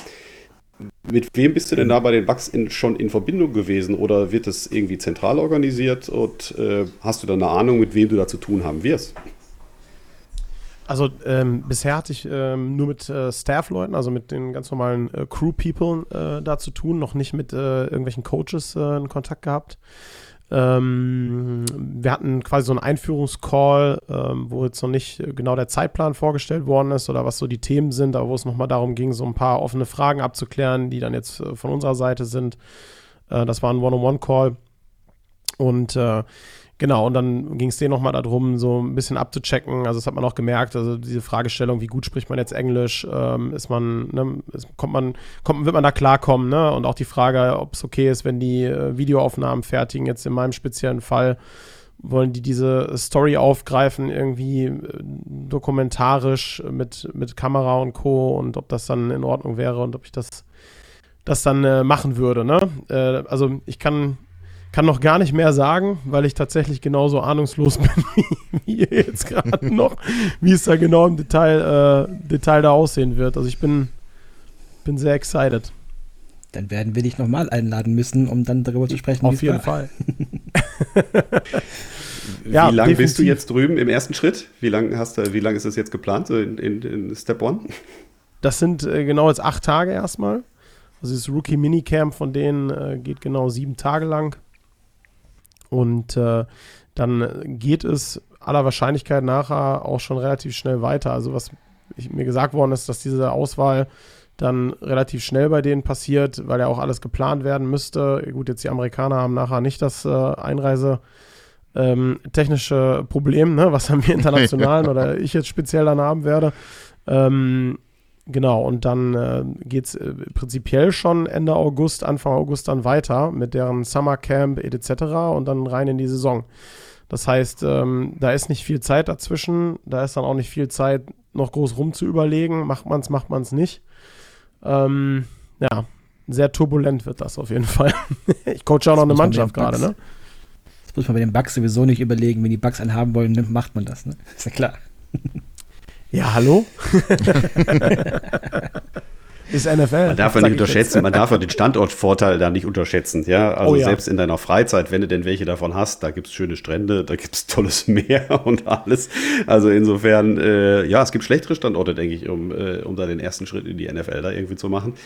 Mit wem bist du denn da bei den Bucks schon in Verbindung gewesen oder wird das irgendwie zentral organisiert und hast du da eine Ahnung, mit wem du da zu tun haben wirst? Also bisher hatte ich nur mit Staff-Leuten, also mit den ganz normalen Crew-People da zu tun, noch nicht mit irgendwelchen Coaches in Kontakt gehabt. Wir hatten quasi so einen Einführungscall, wo jetzt noch nicht genau der Zeitplan vorgestellt worden ist oder was so die Themen sind, aber wo es nochmal darum ging, so ein paar offene Fragen abzuklären, die dann jetzt von unserer Seite sind. Das war ein One-on-One-Call. Und genau, und dann ging es denen nochmal darum, so ein bisschen abzuchecken. Also das hat man auch gemerkt, also diese Fragestellung, wie gut spricht man jetzt Englisch, wird man da klarkommen, ne? Und auch die Frage, ob es okay ist, wenn die Videoaufnahmen fertigen, jetzt in meinem speziellen Fall, wollen die diese Story aufgreifen, irgendwie dokumentarisch mit Kamera und Co. und ob das dann in Ordnung wäre und ob ich das dann machen würde, ne? Also ich kann noch gar nicht mehr sagen, weil ich tatsächlich genauso ahnungslos bin wie ihr jetzt gerade noch, wie es da genau im Detail da aussehen wird. Also ich bin sehr excited. Dann werden wir dich nochmal einladen müssen, um dann darüber zu sprechen. Auf jeden Fall. Wie lange bist du jetzt drüben im ersten Schritt? Wie lange ist das jetzt geplant, so in Step 1? Das sind genau jetzt 8 Tage erstmal. Also das Rookie-Minicamp von denen geht genau 7 Tage lang. Und dann geht es aller Wahrscheinlichkeit nachher auch schon relativ schnell weiter. Also was mir gesagt worden ist, dass diese Auswahl dann relativ schnell bei denen passiert, weil ja auch alles geplant werden müsste. Gut, jetzt die Amerikaner haben nachher nicht das technische Problem, ne, was haben wir internationalen oder ich jetzt speziell dann haben werde. Genau, und dann geht es prinzipiell schon Ende August, Anfang August dann weiter mit deren Summercamp etc. und dann rein in die Saison. Das heißt, da ist nicht viel Zeit dazwischen, da ist dann auch nicht viel Zeit, noch groß rum zu überlegen, macht man es nicht. Ja, sehr turbulent wird das auf jeden Fall. Ich coache auch noch eine Mannschaft gerade, ne? Das muss man bei den Bucks sowieso nicht überlegen, wenn die Bucks einen haben wollen, dann macht man das, ne? Ist ja klar. Ja, hallo? Ist NFL. Man darf ja nicht unterschätzen, man darf ja den Standortvorteil da nicht unterschätzen. Ja? Also selbst in deiner Freizeit, wenn du denn welche davon hast, da gibt es schöne Strände, da gibt es tolles Meer und alles. Also insofern, es gibt schlechtere Standorte, denke ich, um da den ersten Schritt in die NFL da irgendwie zu machen.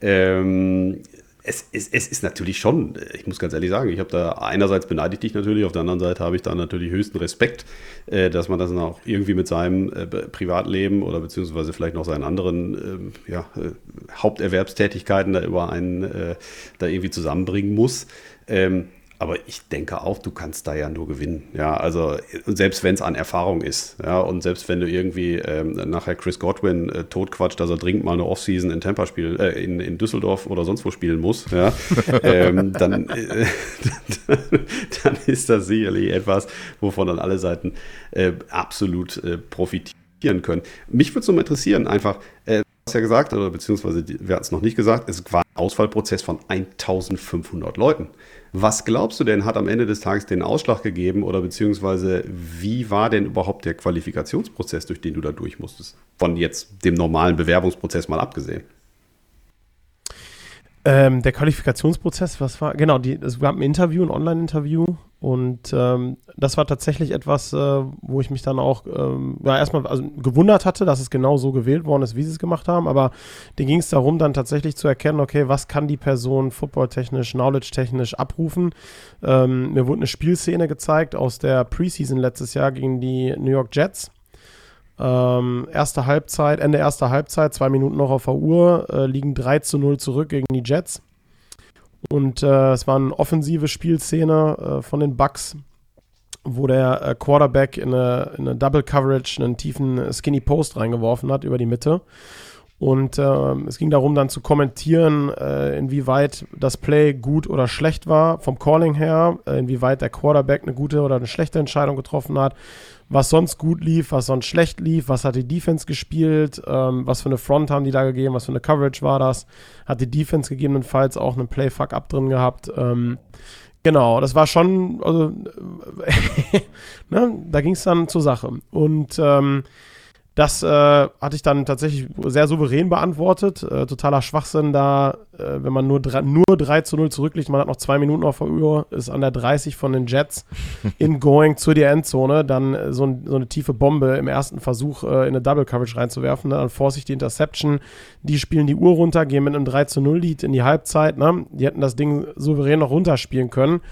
Es ist natürlich schon, ich muss ganz ehrlich sagen, ich habe da einerseits beneide ich dich natürlich, auf der anderen Seite habe ich da natürlich höchsten Respekt, dass man das dann auch irgendwie mit seinem Privatleben oder beziehungsweise vielleicht noch seinen anderen Haupterwerbstätigkeiten da da irgendwie zusammenbringen muss. Aber ich denke auch, du kannst da ja nur gewinnen. Ja, also selbst wenn es an Erfahrung ist, ja, und selbst wenn du irgendwie nachher Chris Godwin totquatscht, dass er dringend mal eine Offseason in Tampa in Düsseldorf oder sonst wo spielen muss, ja, dann ist das sicherlich etwas, wovon dann alle Seiten absolut profitieren können. Mich würde es nur interessieren, einfach, du hast ja gesagt, oder beziehungsweise wir hatten es noch nicht gesagt, es war ein Auswahlprozess von 1500 Leuten. Was glaubst du denn, hat am Ende des Tages den Ausschlag gegeben oder beziehungsweise wie war denn überhaupt der Qualifikationsprozess, durch den du da durch musstest? Von jetzt dem normalen Bewerbungsprozess mal abgesehen. Der Qualifikationsprozess, was war? Genau, es gab ein Interview, ein Online-Interview und das war tatsächlich etwas, wo ich mich dann auch erstmal gewundert hatte, dass es genau so gewählt worden ist, wie sie es gemacht haben, aber da ging es darum, dann tatsächlich zu erkennen, okay, was kann die Person footballtechnisch, knowledge-technisch abrufen. Mir wurde eine Spielszene gezeigt aus der Preseason letztes Jahr gegen die New York Jets. Ende erster Halbzeit, 2 Minuten noch auf der Uhr, liegen 3-0 zurück gegen die Jets. Und es war eine offensive Spielszene von den Bucks, wo der Quarterback in eine Double Coverage einen tiefen Skinny Post reingeworfen hat über die Mitte. Und es ging darum, dann zu kommentieren, inwieweit das Play gut oder schlecht war, vom Calling her, inwieweit der Quarterback eine gute oder eine schlechte Entscheidung getroffen hat, was sonst gut lief, was sonst schlecht lief, was hat die Defense gespielt, was für eine Front haben die da gegeben, was für eine Coverage war das, hat die Defense gegebenenfalls auch einen Play-Fuck-Up drin gehabt. Genau, das war schon, also ne, da ging es dann zur Sache. Und das hatte ich dann tatsächlich sehr souverän beantwortet. Totaler Schwachsinn da, wenn man nur 3-0 zurückliegt, man hat noch 2 Minuten auf der Uhr, ist an der 30 von den Jets in-going zu der Endzone, dann so eine tiefe Bombe im ersten Versuch in eine Double Coverage reinzuwerfen, ne? Dann force ich die Interception, die spielen die Uhr runter, gehen mit einem 3-0-Lead in die Halbzeit, ne? Die hätten das Ding souverän noch runterspielen können.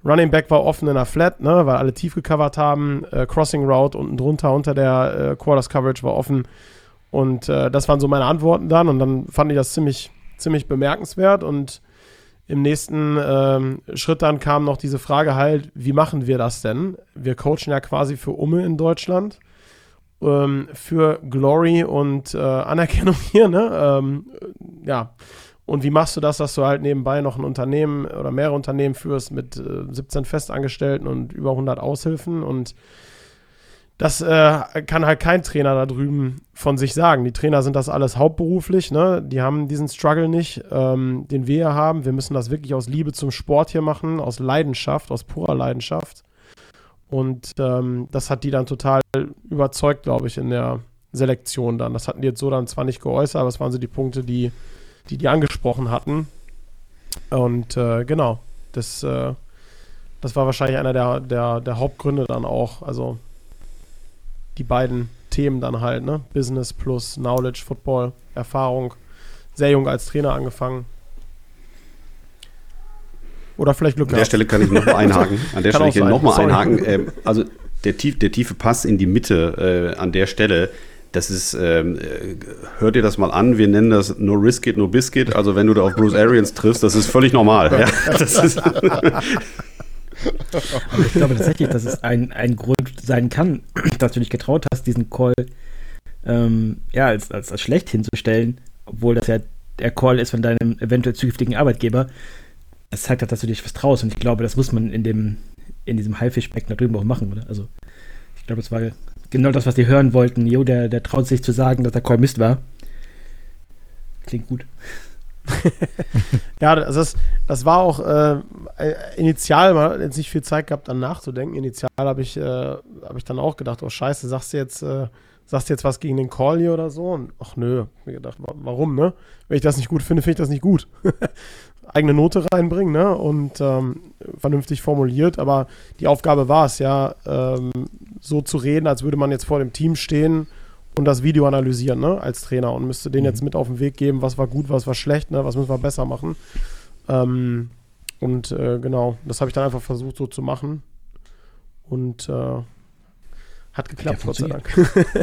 Running Back war offen in der Flat, ne, weil alle tief gecovert haben. Crossing Route unten drunter, unter der Quarters Coverage war offen. Und das waren so meine Antworten dann. Und dann fand ich das ziemlich bemerkenswert. Und im nächsten Schritt dann kam noch diese Frage halt, wie machen wir das denn? Wir coachen ja quasi für Umme in Deutschland. Für Glory und Anerkennung hier, ne? Ja. Und wie machst du das, dass du halt nebenbei noch ein Unternehmen oder mehrere Unternehmen führst mit 17 Festangestellten und über 100 Aushilfen? Und das kann halt kein Trainer da drüben von sich sagen. Die Trainer sind das alles hauptberuflich, ne? Die haben diesen Struggle nicht, den wir hier haben. Wir müssen das wirklich aus Liebe zum Sport hier machen, aus Leidenschaft, aus purer Leidenschaft. Und das hat die dann total überzeugt, glaube ich, in der Selektion dann. Das hatten die jetzt so dann zwar nicht geäußert, aber es waren so die Punkte, die angesprochen hatten. Und genau, das war wahrscheinlich einer der Hauptgründe dann auch. Also die beiden Themen dann halt, ne? Business plus Knowledge, Football, Erfahrung. Sehr jung als Trainer angefangen. Oder vielleicht Glück gehabt. An der Stelle kann ich noch mal einhaken. Also der tiefe Pass in die Mitte an der Stelle, das ist, hört dir das mal an, wir nennen das no risk it, no biscuit. Also wenn du da auf Bruce Arians triffst, das ist völlig normal. Ja, das ist aber ich glaube tatsächlich, dass es ein Grund sein kann, dass du dich getraut hast, diesen Call als schlecht hinzustellen, obwohl das ja der Call ist von deinem eventuell zukünftigen Arbeitgeber. Das zeigt halt, dass du dich was traust. Und ich glaube, das muss man in diesem Haifischbecken da drüben auch machen, oder? Also ich glaube, das war genau das, was die hören wollten. Jo, der traut sich zu sagen, dass der Call Mist war. Klingt gut. Ja, also das war auch initial, man hat jetzt nicht viel Zeit gehabt, dann nachzudenken. Initial habe ich dann auch gedacht, oh scheiße, sagst du jetzt was gegen den Call hier oder so? Und ach nö, hab mir gedacht, warum, ne? Wenn ich das nicht gut finde, finde ich das nicht gut. Eigene Note reinbringen, ne? Und vernünftig formuliert, aber die Aufgabe war es ja, so zu reden, als würde man jetzt vor dem Team stehen und das Video analysieren, ne, als Trainer und müsste denen jetzt mit auf den Weg geben, was war gut, was war schlecht, ne, was müssen wir besser machen. Genau, das habe ich dann einfach versucht so zu machen und hat geklappt, Gott sei Dank.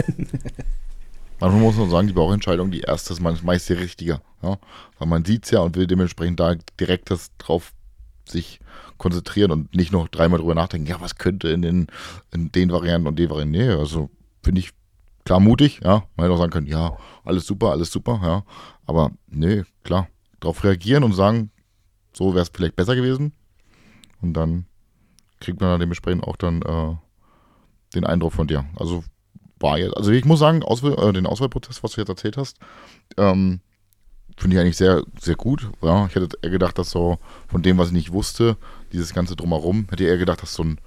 Manchmal muss man sagen, die Bauchentscheidung, die erste ist meist die richtige. Ja? Weil man sieht es ja und will dementsprechend da direkt drauf sich konzentrieren und nicht noch dreimal drüber nachdenken, ja, was könnte in den Varianten und den Varianten. Nee, also finde ich klar mutig, ja. Man hätte auch sagen können, ja, alles super, ja. Aber nee, klar, darauf reagieren und sagen, so wäre es vielleicht besser gewesen. Und dann kriegt man dann dementsprechend auch dann den Eindruck von dir. Also ich muss sagen, den Auswahlprozess, was du jetzt erzählt hast, finde ich eigentlich sehr, sehr gut. Ja, ich hätte eher gedacht, dass so von dem, was ich nicht wusste, dieses Ganze drumherum, hätte ich eher gedacht, dass so ein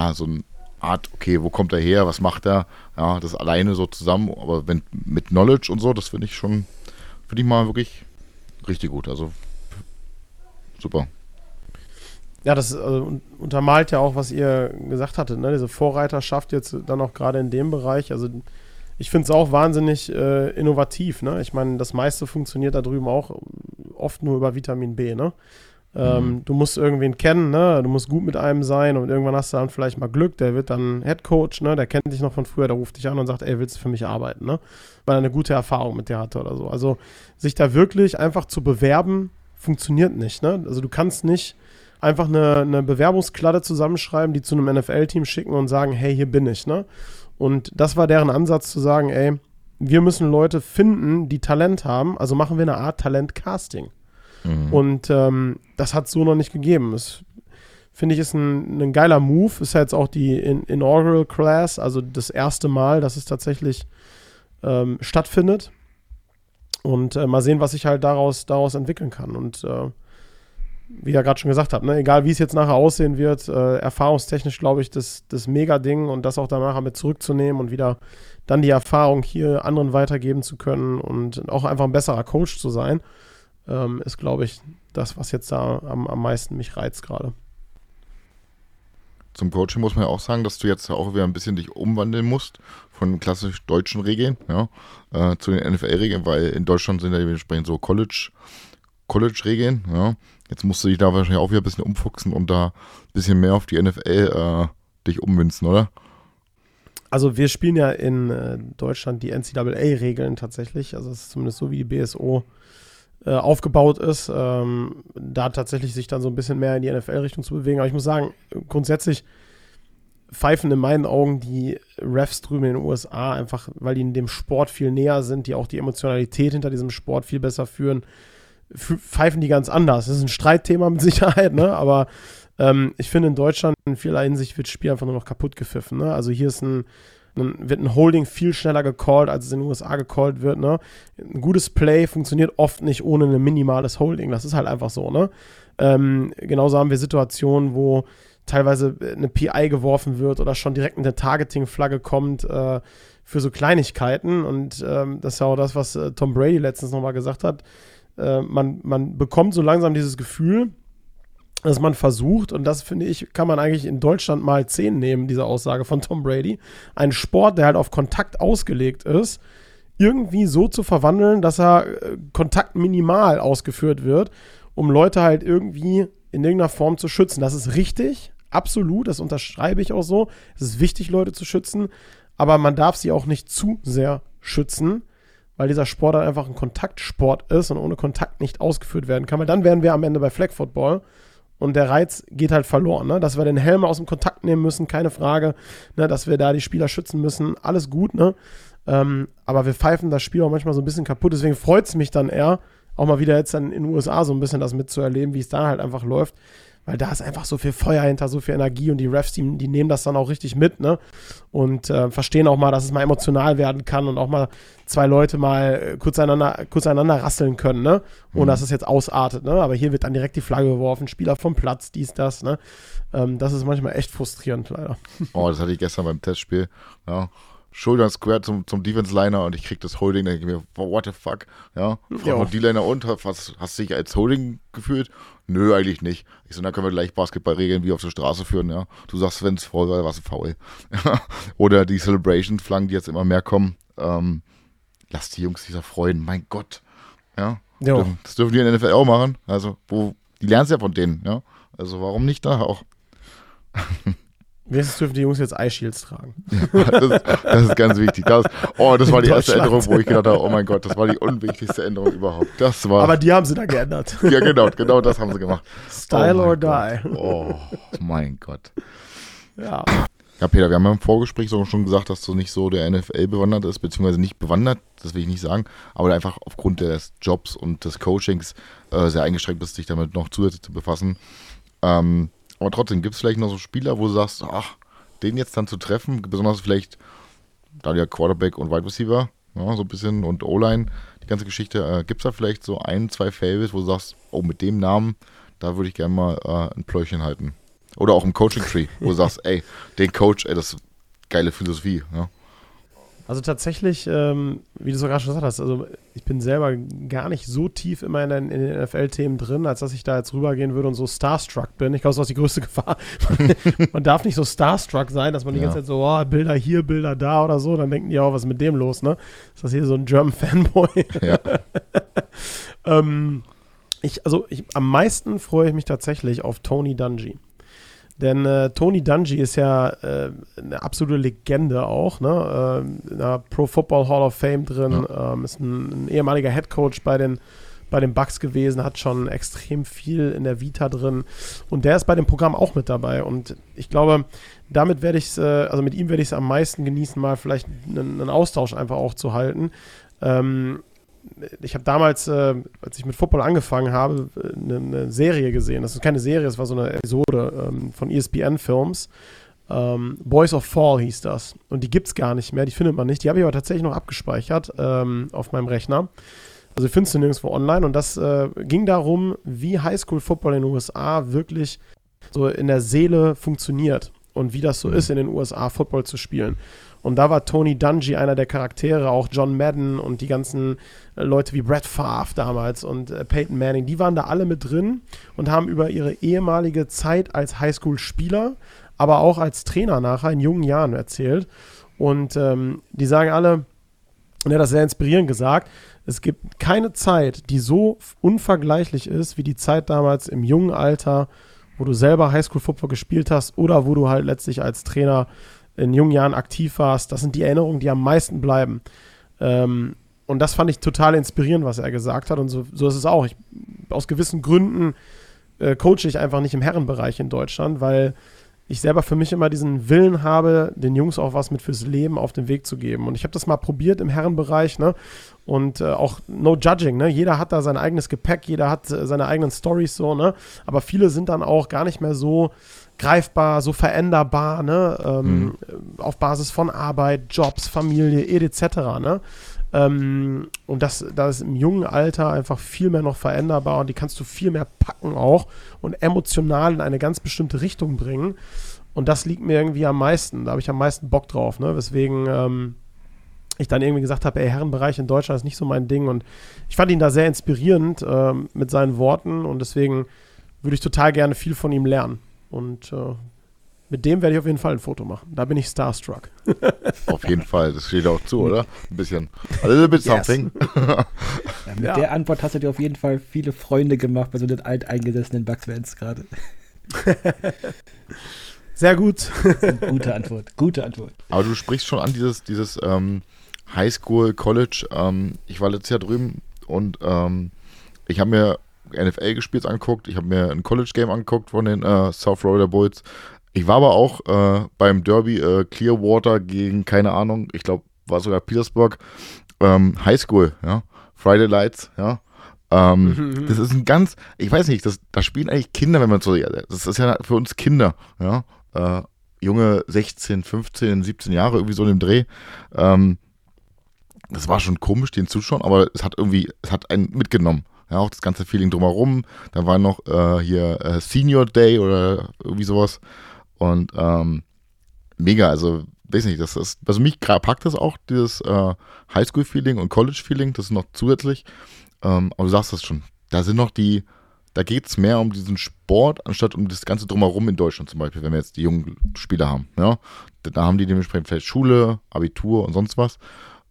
Art, okay, wo kommt er her, was macht er, ja, das alleine so zusammen, aber wenn mit Knowledge und so, das finde ich mal wirklich richtig gut, also super. Ja, das untermalt ja auch, was ihr gesagt hattet, ne? Diese Vorreiterschaft jetzt dann auch gerade in dem Bereich. Also ich finde es auch wahnsinnig innovativ, ne? Ich meine, das meiste funktioniert da drüben auch oft nur über Vitamin B, ne? Du musst irgendwen kennen, ne? Du musst gut mit einem sein und irgendwann hast du dann vielleicht mal Glück, der wird dann Headcoach, ne? Der kennt dich noch von früher, der ruft dich an und sagt, ey, willst du für mich arbeiten, ne? Weil er eine gute Erfahrung mit dir hatte oder so. Also sich da wirklich einfach zu bewerben, funktioniert nicht, ne? Also du kannst nicht einfach eine Bewerbungskladde zusammenschreiben, die zu einem NFL-Team schicken und sagen, hey, hier bin ich, ne? Und das war deren Ansatz zu sagen, ey, wir müssen Leute finden, die Talent haben, also machen wir eine Art Talent-Casting. Und das hat es so noch nicht gegeben. Das, finde ich, ist ein geiler Move. Ist ja jetzt auch die Inaugural Class, also das erste Mal, dass es tatsächlich stattfindet. Und mal sehen, was sich halt daraus entwickeln kann. Und wie ihr gerade schon gesagt habt, ne, egal wie es jetzt nachher aussehen wird, erfahrungstechnisch glaube ich, das Mega-Ding und das auch danach mit zurückzunehmen und wieder dann die Erfahrung hier anderen weitergeben zu können und auch einfach ein besserer Coach zu sein, ist, glaube ich, das, was jetzt da am meisten mich reizt gerade. Zum Coaching muss man ja auch sagen, dass du jetzt auch wieder ein bisschen dich umwandeln musst von klassisch deutschen Regeln, ja, zu den NFL-Regeln, weil in Deutschland sind ja dementsprechend so College-Regeln, ja. Jetzt musst du dich da wahrscheinlich auch wieder ein bisschen umfuchsen und da ein bisschen mehr auf die NFL dich ummünzen, oder? Also wir spielen ja in Deutschland die NCAA-Regeln tatsächlich. Also es ist zumindest so, wie die BSO aufgebaut ist. Da tatsächlich sich dann so ein bisschen mehr in die NFL-Richtung zu bewegen. Aber ich muss sagen, grundsätzlich pfeifen in meinen Augen die Refs drüben in den USA einfach, weil die in dem Sport viel näher sind, die auch die Emotionalität hinter diesem Sport viel besser führen, pfeifen die ganz anders. Das ist ein Streitthema mit Sicherheit, ne? Aber ich finde, in Deutschland in vieler Hinsicht wird das Spiel einfach nur noch kaputt gepfiffen. Ne? Also hier ist wird ein Holding viel schneller gecallt, als es in den USA gecallt wird. Ne? Ein gutes Play funktioniert oft nicht ohne ein minimales Holding. Das ist halt einfach so. Ne? Genauso haben wir Situationen, wo teilweise eine PI geworfen wird oder schon direkt eine Targeting-Flagge kommt für so Kleinigkeiten. Und das ist ja auch das, was Tom Brady letztens nochmal gesagt hat. Man bekommt so langsam dieses Gefühl, dass man versucht, und das finde ich, kann man eigentlich in Deutschland mal 10 nehmen, diese Aussage von Tom Brady, einen Sport, der halt auf Kontakt ausgelegt ist, irgendwie so zu verwandeln, dass er kontaktminimal ausgeführt wird, um Leute halt irgendwie in irgendeiner Form zu schützen. Das ist richtig, absolut, das unterschreibe ich auch so. Es ist wichtig, Leute zu schützen, aber man darf sie auch nicht zu sehr schützen, weil dieser Sport halt einfach ein Kontaktsport ist und ohne Kontakt nicht ausgeführt werden kann, weil dann wären wir am Ende bei Flag Football. Und der Reiz geht halt verloren, ne? Dass wir den Helm aus dem Kontakt nehmen müssen, keine Frage, ne? Dass wir da die Spieler schützen müssen, alles gut, ne? Aber wir pfeifen das Spiel auch manchmal so ein bisschen kaputt, deswegen freut es mich dann eher, auch mal wieder jetzt dann in den USA so ein bisschen das mitzuerleben, wie es da halt einfach läuft, weil da ist einfach so viel Feuer hinter, so viel Energie und die Refs, die nehmen das dann auch richtig mit, ne? Und verstehen auch mal, dass es mal emotional werden kann und auch mal 2 Leute mal kurz einander rasseln können, ne? Ohne dass es jetzt ausartet, ne? Aber hier wird dann direkt die Flagge geworfen, Spieler vom Platz, dies, das, ne? Das ist manchmal echt frustrierend, leider. Oh, das hatte ich gestern beim Testspiel, ja. Schultern square zum Defense-Liner und ich krieg das Holding, dann denke ich mir, what the fuck, ja. Frag mal D-Liner und, hast du dich als Holding gefühlt? Nö, eigentlich nicht. Ich so, dann können wir gleich Basketballregeln wie auf der Straße führen, ja. Du sagst, wenn es faul war, war es faul. Oder die Celebration-Flaggen, die jetzt immer mehr kommen, lass die Jungs sich da freuen, mein Gott, ja. Jo. Das dürfen die in der NFL auch machen, also, die lernen es ja von denen, ja. Also, warum nicht da auch? Wenigstens dürfen die Jungs jetzt Eye-Shields tragen. Das ist ganz wichtig. Das war die erste Änderung, wo ich gedacht habe, oh mein Gott, das war die unwichtigste Änderung überhaupt. Aber die haben sie da geändert. Ja, genau das haben sie gemacht. Style or die. Oh mein Gott. Ja. Ja, Peter, wir haben ja im Vorgespräch sogar schon gesagt, dass du nicht so der NFL bewandert ist, beziehungsweise nicht bewandert, das will ich nicht sagen, aber einfach aufgrund des Jobs und des Coachings sehr eingeschränkt bist, dich damit noch zusätzlich zu befassen. Aber trotzdem, gibt es vielleicht noch so Spieler, wo du sagst, ach, den jetzt dann zu treffen, besonders vielleicht, da ja Quarterback und Wide Receiver, ja, so ein bisschen, und O-Line, die ganze Geschichte, gibt es da vielleicht so 1, 2 Favorites, wo du sagst, oh, mit dem Namen, da würde ich gerne mal ein Pläuchchen halten. Oder auch im Coaching-Tree, wo du sagst, ey, den Coach, ey, das ist geile Philosophie, ja. Also tatsächlich, wie du es gerade schon gesagt hast, also ich bin selber gar nicht so tief immer in den NFL-Themen drin, als dass ich da jetzt rübergehen würde und so starstruck bin. Ich glaube, das ist auch die größte Gefahr. Man darf nicht so starstruck sein, dass man die ganze Zeit so, oh, Bilder hier, Bilder da oder so, dann denken die auch, was ist mit dem los, ne? Ist das hier so ein German-Fanboy? Ja. Am meisten freue ich mich tatsächlich auf Tony Dungy. Denn Tony Dungy ist ja eine absolute Legende auch, ne? In der Pro Football Hall of Fame drin, ist ein ehemaliger Headcoach bei den Bucks gewesen, hat schon extrem viel in der Vita drin und der ist bei dem Programm auch mit dabei und ich glaube, damit werde ich es, also mit ihm werde ich es am meisten genießen, mal vielleicht einen Austausch einfach auch zu halten. Ich habe damals, als ich mit Football angefangen habe, eine Serie gesehen. Das ist keine Serie, das war so eine Episode von ESPN-Films. Boys of Fall hieß das. Und die gibt's gar nicht mehr, die findet man nicht. Die habe ich aber tatsächlich noch abgespeichert auf meinem Rechner. Also findest du nirgendwo online. Und das ging darum, wie Highschool-Football in den USA wirklich so in der Seele funktioniert. Und wie das so ist, in den USA Football zu spielen. Und da war Tony Dungy einer der Charaktere, auch John Madden und die ganzen Leute wie Brett Favre damals und Peyton Manning, die waren da alle mit drin und haben über ihre ehemalige Zeit als Highschool-Spieler, aber auch als Trainer nachher in jungen Jahren erzählt. Und die sagen alle, Und er hat das sehr inspirierend gesagt. Es gibt keine Zeit, die so unvergleichlich ist, wie die Zeit damals im jungen Alter, wo du selber Highschool-Football gespielt hast oder wo du halt letztlich als Trainer in jungen Jahren aktiv warst. Das sind die Erinnerungen, die am meisten bleiben. Und das fand ich total inspirierend, was er gesagt hat. Und so ist es auch. Aus gewissen Gründen coache ich einfach nicht im Herrenbereich in Deutschland, weil ich selber für mich immer diesen Willen habe, den Jungs auch was mit fürs Leben auf den Weg zu geben. Und ich habe das mal probiert im Herrenbereich, ne? Und auch no judging, ne? Jeder hat da sein eigenes Gepäck, jeder hat seine eigenen Storys so, ne? Aber viele sind dann auch gar nicht mehr so greifbar, so veränderbar, ne? Auf Basis von Arbeit, Jobs, Familie, etc., ne? Und das ist im jungen Alter einfach viel mehr noch veränderbar und die kannst du viel mehr packen auch und emotional in eine ganz bestimmte Richtung bringen. Und das liegt mir irgendwie am meisten. Da habe ich am meisten Bock drauf, ne? Weswegen ich dann irgendwie gesagt habe, ey, Herrenbereich in Deutschland ist nicht so mein Ding. Und ich fand ihn da sehr inspirierend mit seinen Worten und deswegen würde ich total gerne viel von ihm lernen. Und mit dem werde ich auf jeden Fall ein Foto machen. Da bin ich starstruck. Auf jeden Fall, das steht auch zu, oder? Ein bisschen. A little bit something. Ja, mit der Antwort hast du dir auf jeden Fall viele Freunde gemacht bei so den alteingesessenen Bucks-Fans gerade. Sehr gut. Gute Antwort. Aber du sprichst schon an dieses Highschool, College. Ich war letztes Jahr drüben und ich habe mir NFL-Gespielt angeguckt. Ich habe mir ein College-Game angeguckt von den South Florida Bulls. Ich war aber auch beim Derby Clearwater gegen, keine Ahnung, ich glaube, war sogar Petersburg, Highschool, ja, Friday Lights, ja. Das ist ein ganz, ich weiß nicht, da spielen eigentlich Kinder, wenn man so, das ist ja für uns Kinder, ja, junge 16, 15, 17 Jahre, irgendwie so in dem Dreh. Das war schon komisch, den zuschauen, aber es hat einen mitgenommen. Ja, auch das ganze Feeling drumherum. Da war noch hier Senior Day oder irgendwie sowas. Und mega, also weiß nicht, das ist, also mich packt das auch, dieses Highschool-Feeling und College-Feeling, das ist noch zusätzlich. Aber du sagst das schon, da geht es mehr um diesen Sport, anstatt um das ganze Drumherum in Deutschland zum Beispiel, wenn wir jetzt die jungen Spieler haben. Ja? Da haben die dementsprechend vielleicht Schule, Abitur und sonst was.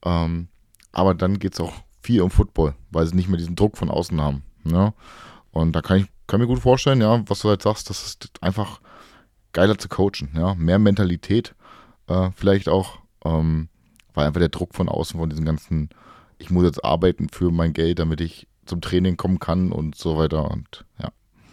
Aber dann geht es auch viel um Football, weil sie nicht mehr diesen Druck von außen haben. Ja? Und da kann mir gut vorstellen, ja, was du halt sagst, das ist einfach geiler zu coachen, ja, mehr Mentalität vielleicht auch, weil einfach der Druck von außen, von diesem ganzen, ich muss jetzt arbeiten für mein Geld, damit ich zum Training kommen kann und so weiter und ja,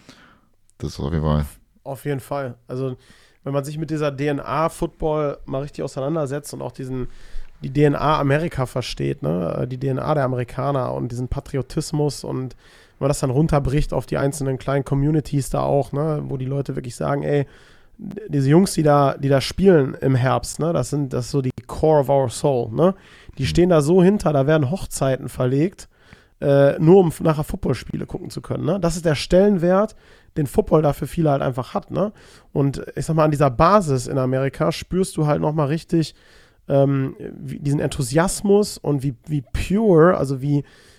das ist auf jeden Fall. Auf jeden Fall, also wenn man sich mit dieser DNA-Football mal richtig auseinandersetzt und auch die DNA Amerika versteht, ne, die DNA der Amerikaner und diesen Patriotismus und wenn man das dann runterbricht auf die einzelnen kleinen Communities da auch, ne, wo die Leute wirklich sagen, ey, diese Jungs, die da spielen im Herbst, ne, das ist so die Core of our soul, ne? Die stehen da so hinter, da werden Hochzeiten verlegt, nur um nachher Footballspiele gucken zu können, ne? Das ist der Stellenwert, den Football da für viele halt einfach hat, ne? Und ich sag mal, an dieser Basis in Amerika spürst du halt nochmal richtig diesen Enthusiasmus und wie pure, also wie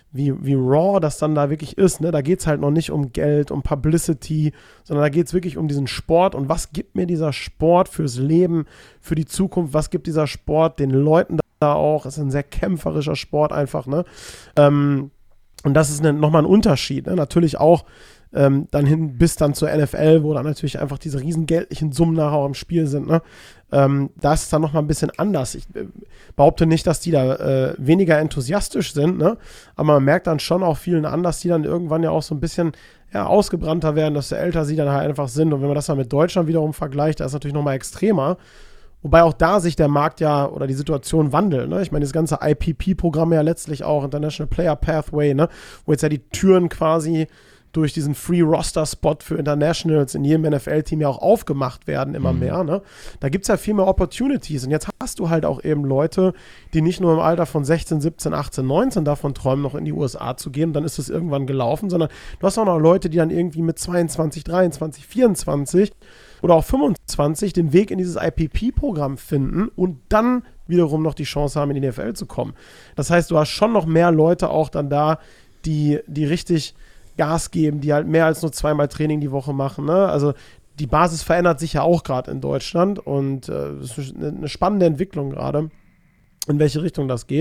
raw das dann da wirklich ist, ne? Da geht es halt noch nicht um Geld, um Publicity, sondern da geht es wirklich um diesen Sport und was gibt mir dieser Sport fürs Leben, für die Zukunft, was gibt dieser Sport den Leuten da auch, es ist ein sehr kämpferischer Sport einfach, ne? Und das ist nochmal ein Unterschied, ne? Natürlich auch dann hin bis dann zur NFL, wo dann natürlich einfach diese riesen geldlichen Summen nachher auch im Spiel sind, ne? Da ist es dann nochmal ein bisschen anders. Ich behaupte nicht, dass die da weniger enthusiastisch sind, ne? Aber man merkt dann schon auch vielen an, dass die dann irgendwann ja auch so ein bisschen ausgebrannter werden, dass älter sie dann halt einfach sind. Und wenn man das dann mit Deutschland wiederum vergleicht, da ist es natürlich nochmal extremer. Wobei auch da sich der Markt ja oder die Situation wandelt, ne? Ich meine, das ganze IPP-Programm ja letztlich auch, International Player Pathway, ne? Wo jetzt ja die Türen quasi durch diesen Free-Roster-Spot für Internationals in jedem NFL-Team ja auch aufgemacht werden, immer mehr, ne? Da gibt es ja viel mehr Opportunities und jetzt hast du halt auch eben Leute, die nicht nur im Alter von 16, 17, 18, 19 davon träumen, noch in die USA zu gehen, dann ist es irgendwann gelaufen, sondern du hast auch noch Leute, die dann irgendwie mit 22, 23, 24 oder auch 25 den Weg in dieses IPP-Programm finden und dann wiederum noch die Chance haben, in die NFL zu kommen. Das heißt, du hast schon noch mehr Leute auch dann da, die richtig Gas geben, die halt mehr als nur 2-mal Training die Woche machen, ne? Also die Basis verändert sich ja auch gerade in Deutschland und das ist eine spannende Entwicklung gerade, in welche Richtung das geht.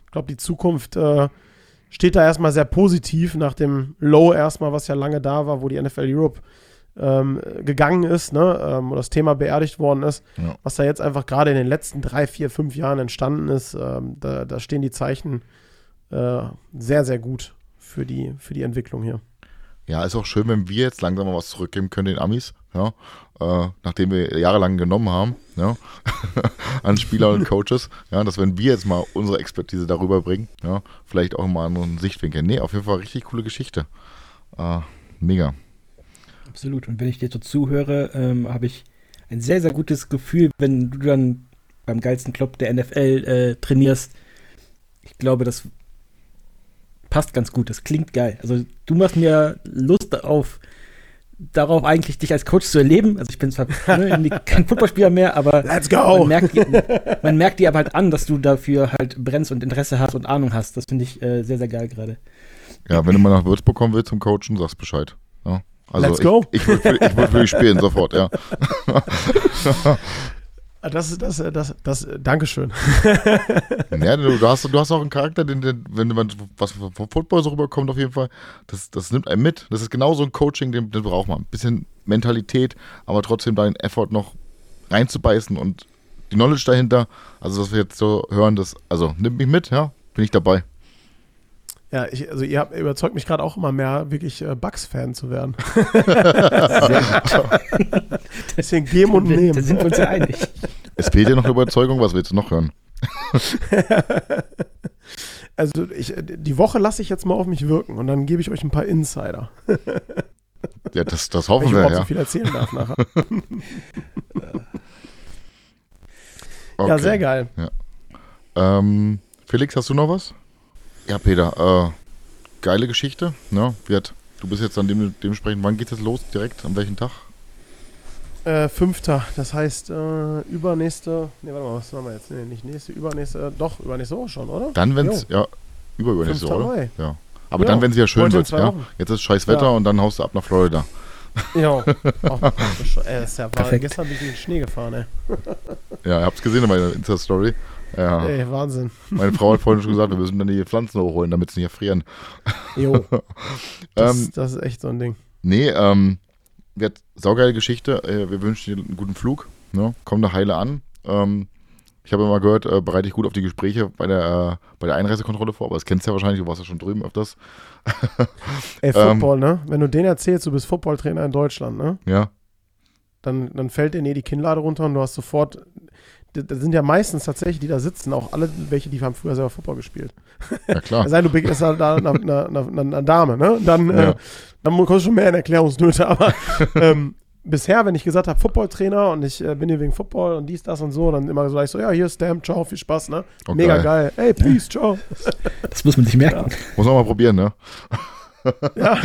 Ich glaube, die Zukunft steht da erstmal sehr positiv nach dem Low erstmal, was ja lange da war, wo die NFL Europe gegangen ist, ne, wo das Thema beerdigt worden ist, was da jetzt einfach gerade in den letzten 3, 4, 5 Jahren entstanden ist, da stehen die Zeichen sehr, sehr gut für die Entwicklung hier. Ja, ist auch schön, wenn wir jetzt langsam mal was zurückgeben können den Amis, ja, nachdem wir jahrelang genommen haben, ja, an Spieler und Coaches, ja, dass wenn wir jetzt mal unsere Expertise darüber bringen, ja, vielleicht auch mal einen anderen Sichtwinkel. Nee, auf jeden Fall richtig coole Geschichte. Mega. Absolut. Und wenn ich dir so zuhöre, habe ich ein sehr, sehr gutes Gefühl, wenn du dann beim geilsten Club der NFL trainierst. Ich glaube, das passt ganz gut. Das klingt geil. Also du machst mir Lust darauf eigentlich, dich als Coach zu erleben. Also ich bin zwar kein Footballspieler mehr, aber Let's go! Man merkt dir aber halt an, dass du dafür halt brennst und Interesse hast und Ahnung hast. Das finde ich sehr, sehr geil gerade. Ja, wenn du mal nach Würzburg kommen willst zum Coachen, sagst Bescheid. Ja. Also Let's go! Ich würde für dich spielen, sofort, ja. Dankeschön. Ja, du hast auch einen Charakter, wenn man was vom Football so rüberkommt, auf jeden Fall, das nimmt einen mit. Das ist genau so ein Coaching, den braucht man. Ein bisschen Mentalität, aber trotzdem deinen Effort noch reinzubeißen und die Knowledge dahinter. Also, was wir jetzt so hören, nimmt mich mit, ja, bin ich dabei. Ja, ihr überzeugt mich gerade auch immer mehr, wirklich Bucks-Fan zu werden. Deswegen geben und nehmen. Da sind wir uns ja einig. Es fehlt dir noch eine Überzeugung, was willst du noch hören? Also die Woche lasse ich jetzt mal auf mich wirken und dann gebe ich euch ein paar Insider. Ja, das hoffen wir, ja. Wenn ich so viel erzählen darf nachher. Okay. Ja, sehr geil. Ja. Felix, hast du noch was? Ja, Peter, geile Geschichte. Ne? Du bist jetzt dann dementsprechend, wann geht es los direkt? An welchem Tag? 5. Das heißt, übernächste, warte mal, was haben wir jetzt? Nee, nicht nächste, übernächste Woche schon, oder? Dann, wenn es, übernächste Woche, oder? Ja. Aber ja, dann, wenn es wieder schön wird, ja. Wochen. Jetzt ist scheiß Wetter und dann haust du ab nach Florida. Ja, das ist ja wahr. Gestern bin ich in den Schnee gefahren, ey. Ja, ihr habt es gesehen in meiner Insta-Story. Ja. Ey, Wahnsinn. Meine Frau hat vorhin schon gesagt, wir müssen dann die Pflanzen hochholen, damit sie nicht erfrieren. Jo. Das ist echt so ein Ding. Nee, wird saugeile Geschichte. Wir wünschen dir einen guten Flug. Ne? Komm da heile an. Ich habe immer gehört, bereite dich gut auf die Gespräche bei der Einreisekontrolle vor, aber das kennst du ja wahrscheinlich, du warst ja schon drüben öfters. Ey, Football, ne? Wenn du denen erzählst, du bist Footballtrainer in Deutschland, ne? Ja. Dann fällt dir die Kinnlade runter und du hast sofort. Das sind ja meistens tatsächlich, die da sitzen, auch alle welche, die haben früher selber Football gespielt. Ja, klar. Es sei denn, du begegnest da eine Dame, ne? Dann kommst du schon mehr in Erklärungsnöte. Aber bisher, wenn ich gesagt habe, Footballtrainer und ich bin hier wegen Football und dies, das und so, dann immer so, ja, hier Stamp, ciao, viel Spaß, ne? Okay. Mega geil. Hey, peace, ciao. Das muss man sich merken. Ja. Muss man mal probieren, ne? Ja.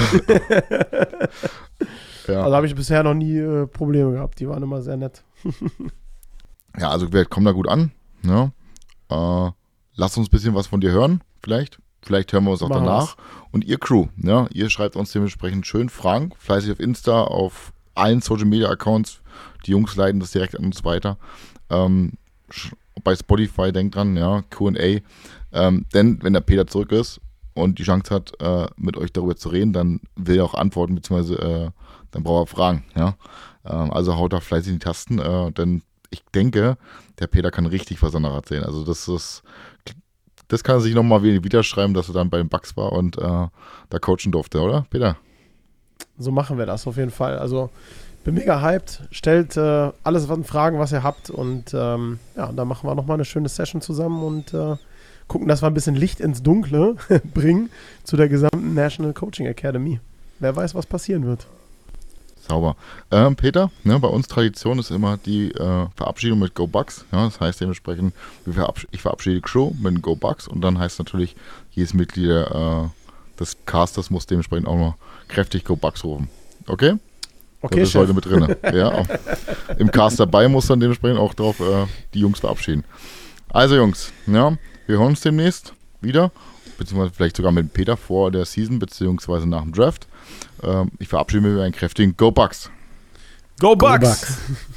Ja. Also habe ich bisher noch nie Probleme gehabt. Die waren immer sehr nett. Ja, also wir kommen da gut an. Ne? Lasst uns ein bisschen was von dir hören, vielleicht. Vielleicht hören wir uns auch Machen danach. Und ihr Crew, ne? Ihr schreibt uns dementsprechend schön Fragen, fleißig auf Insta, auf allen Social Media Accounts. Die Jungs leiten das direkt an uns weiter. Bei Spotify, denkt dran, ja, Q&A. Denn wenn der Peter zurück ist und die Chance hat, mit euch darüber zu reden, dann will er auch antworten, beziehungsweise dann braucht er Fragen. Ja? Also haut da fleißig in die Tasten, denn ich denke, der Peter kann richtig was anderes erzählen. Also das kann er sich nochmal wieder schreiben, dass er dann bei den Bucks war und da coachen durfte, oder, Peter? So machen wir das auf jeden Fall. Also bin mega hyped. Stellt alles an Fragen, was ihr habt und dann machen wir nochmal eine schöne Session zusammen und gucken, dass wir ein bisschen Licht ins Dunkle bringen zu der gesamten National Coaching Academy. Wer weiß, was passieren wird. Sauber. Peter, ne, bei uns Tradition ist immer die Verabschiedung mit Go Bucks. Ja, das heißt dementsprechend, ich verabschiede die Crew mit Go Bucks und dann heißt natürlich, jedes Mitglied des Casters muss dementsprechend auch noch kräftig Go Bucks rufen. Okay? Okay, das ist heute mit drin. Ja, im Cast dabei muss dann dementsprechend auch drauf die Jungs verabschieden. Also Jungs, ja, wir hören uns demnächst wieder, beziehungsweise vielleicht sogar mit Peter vor der Season, beziehungsweise nach dem Draft. Ich verabschiede mich mit einem kräftigen Go Bucks! Go Bucks!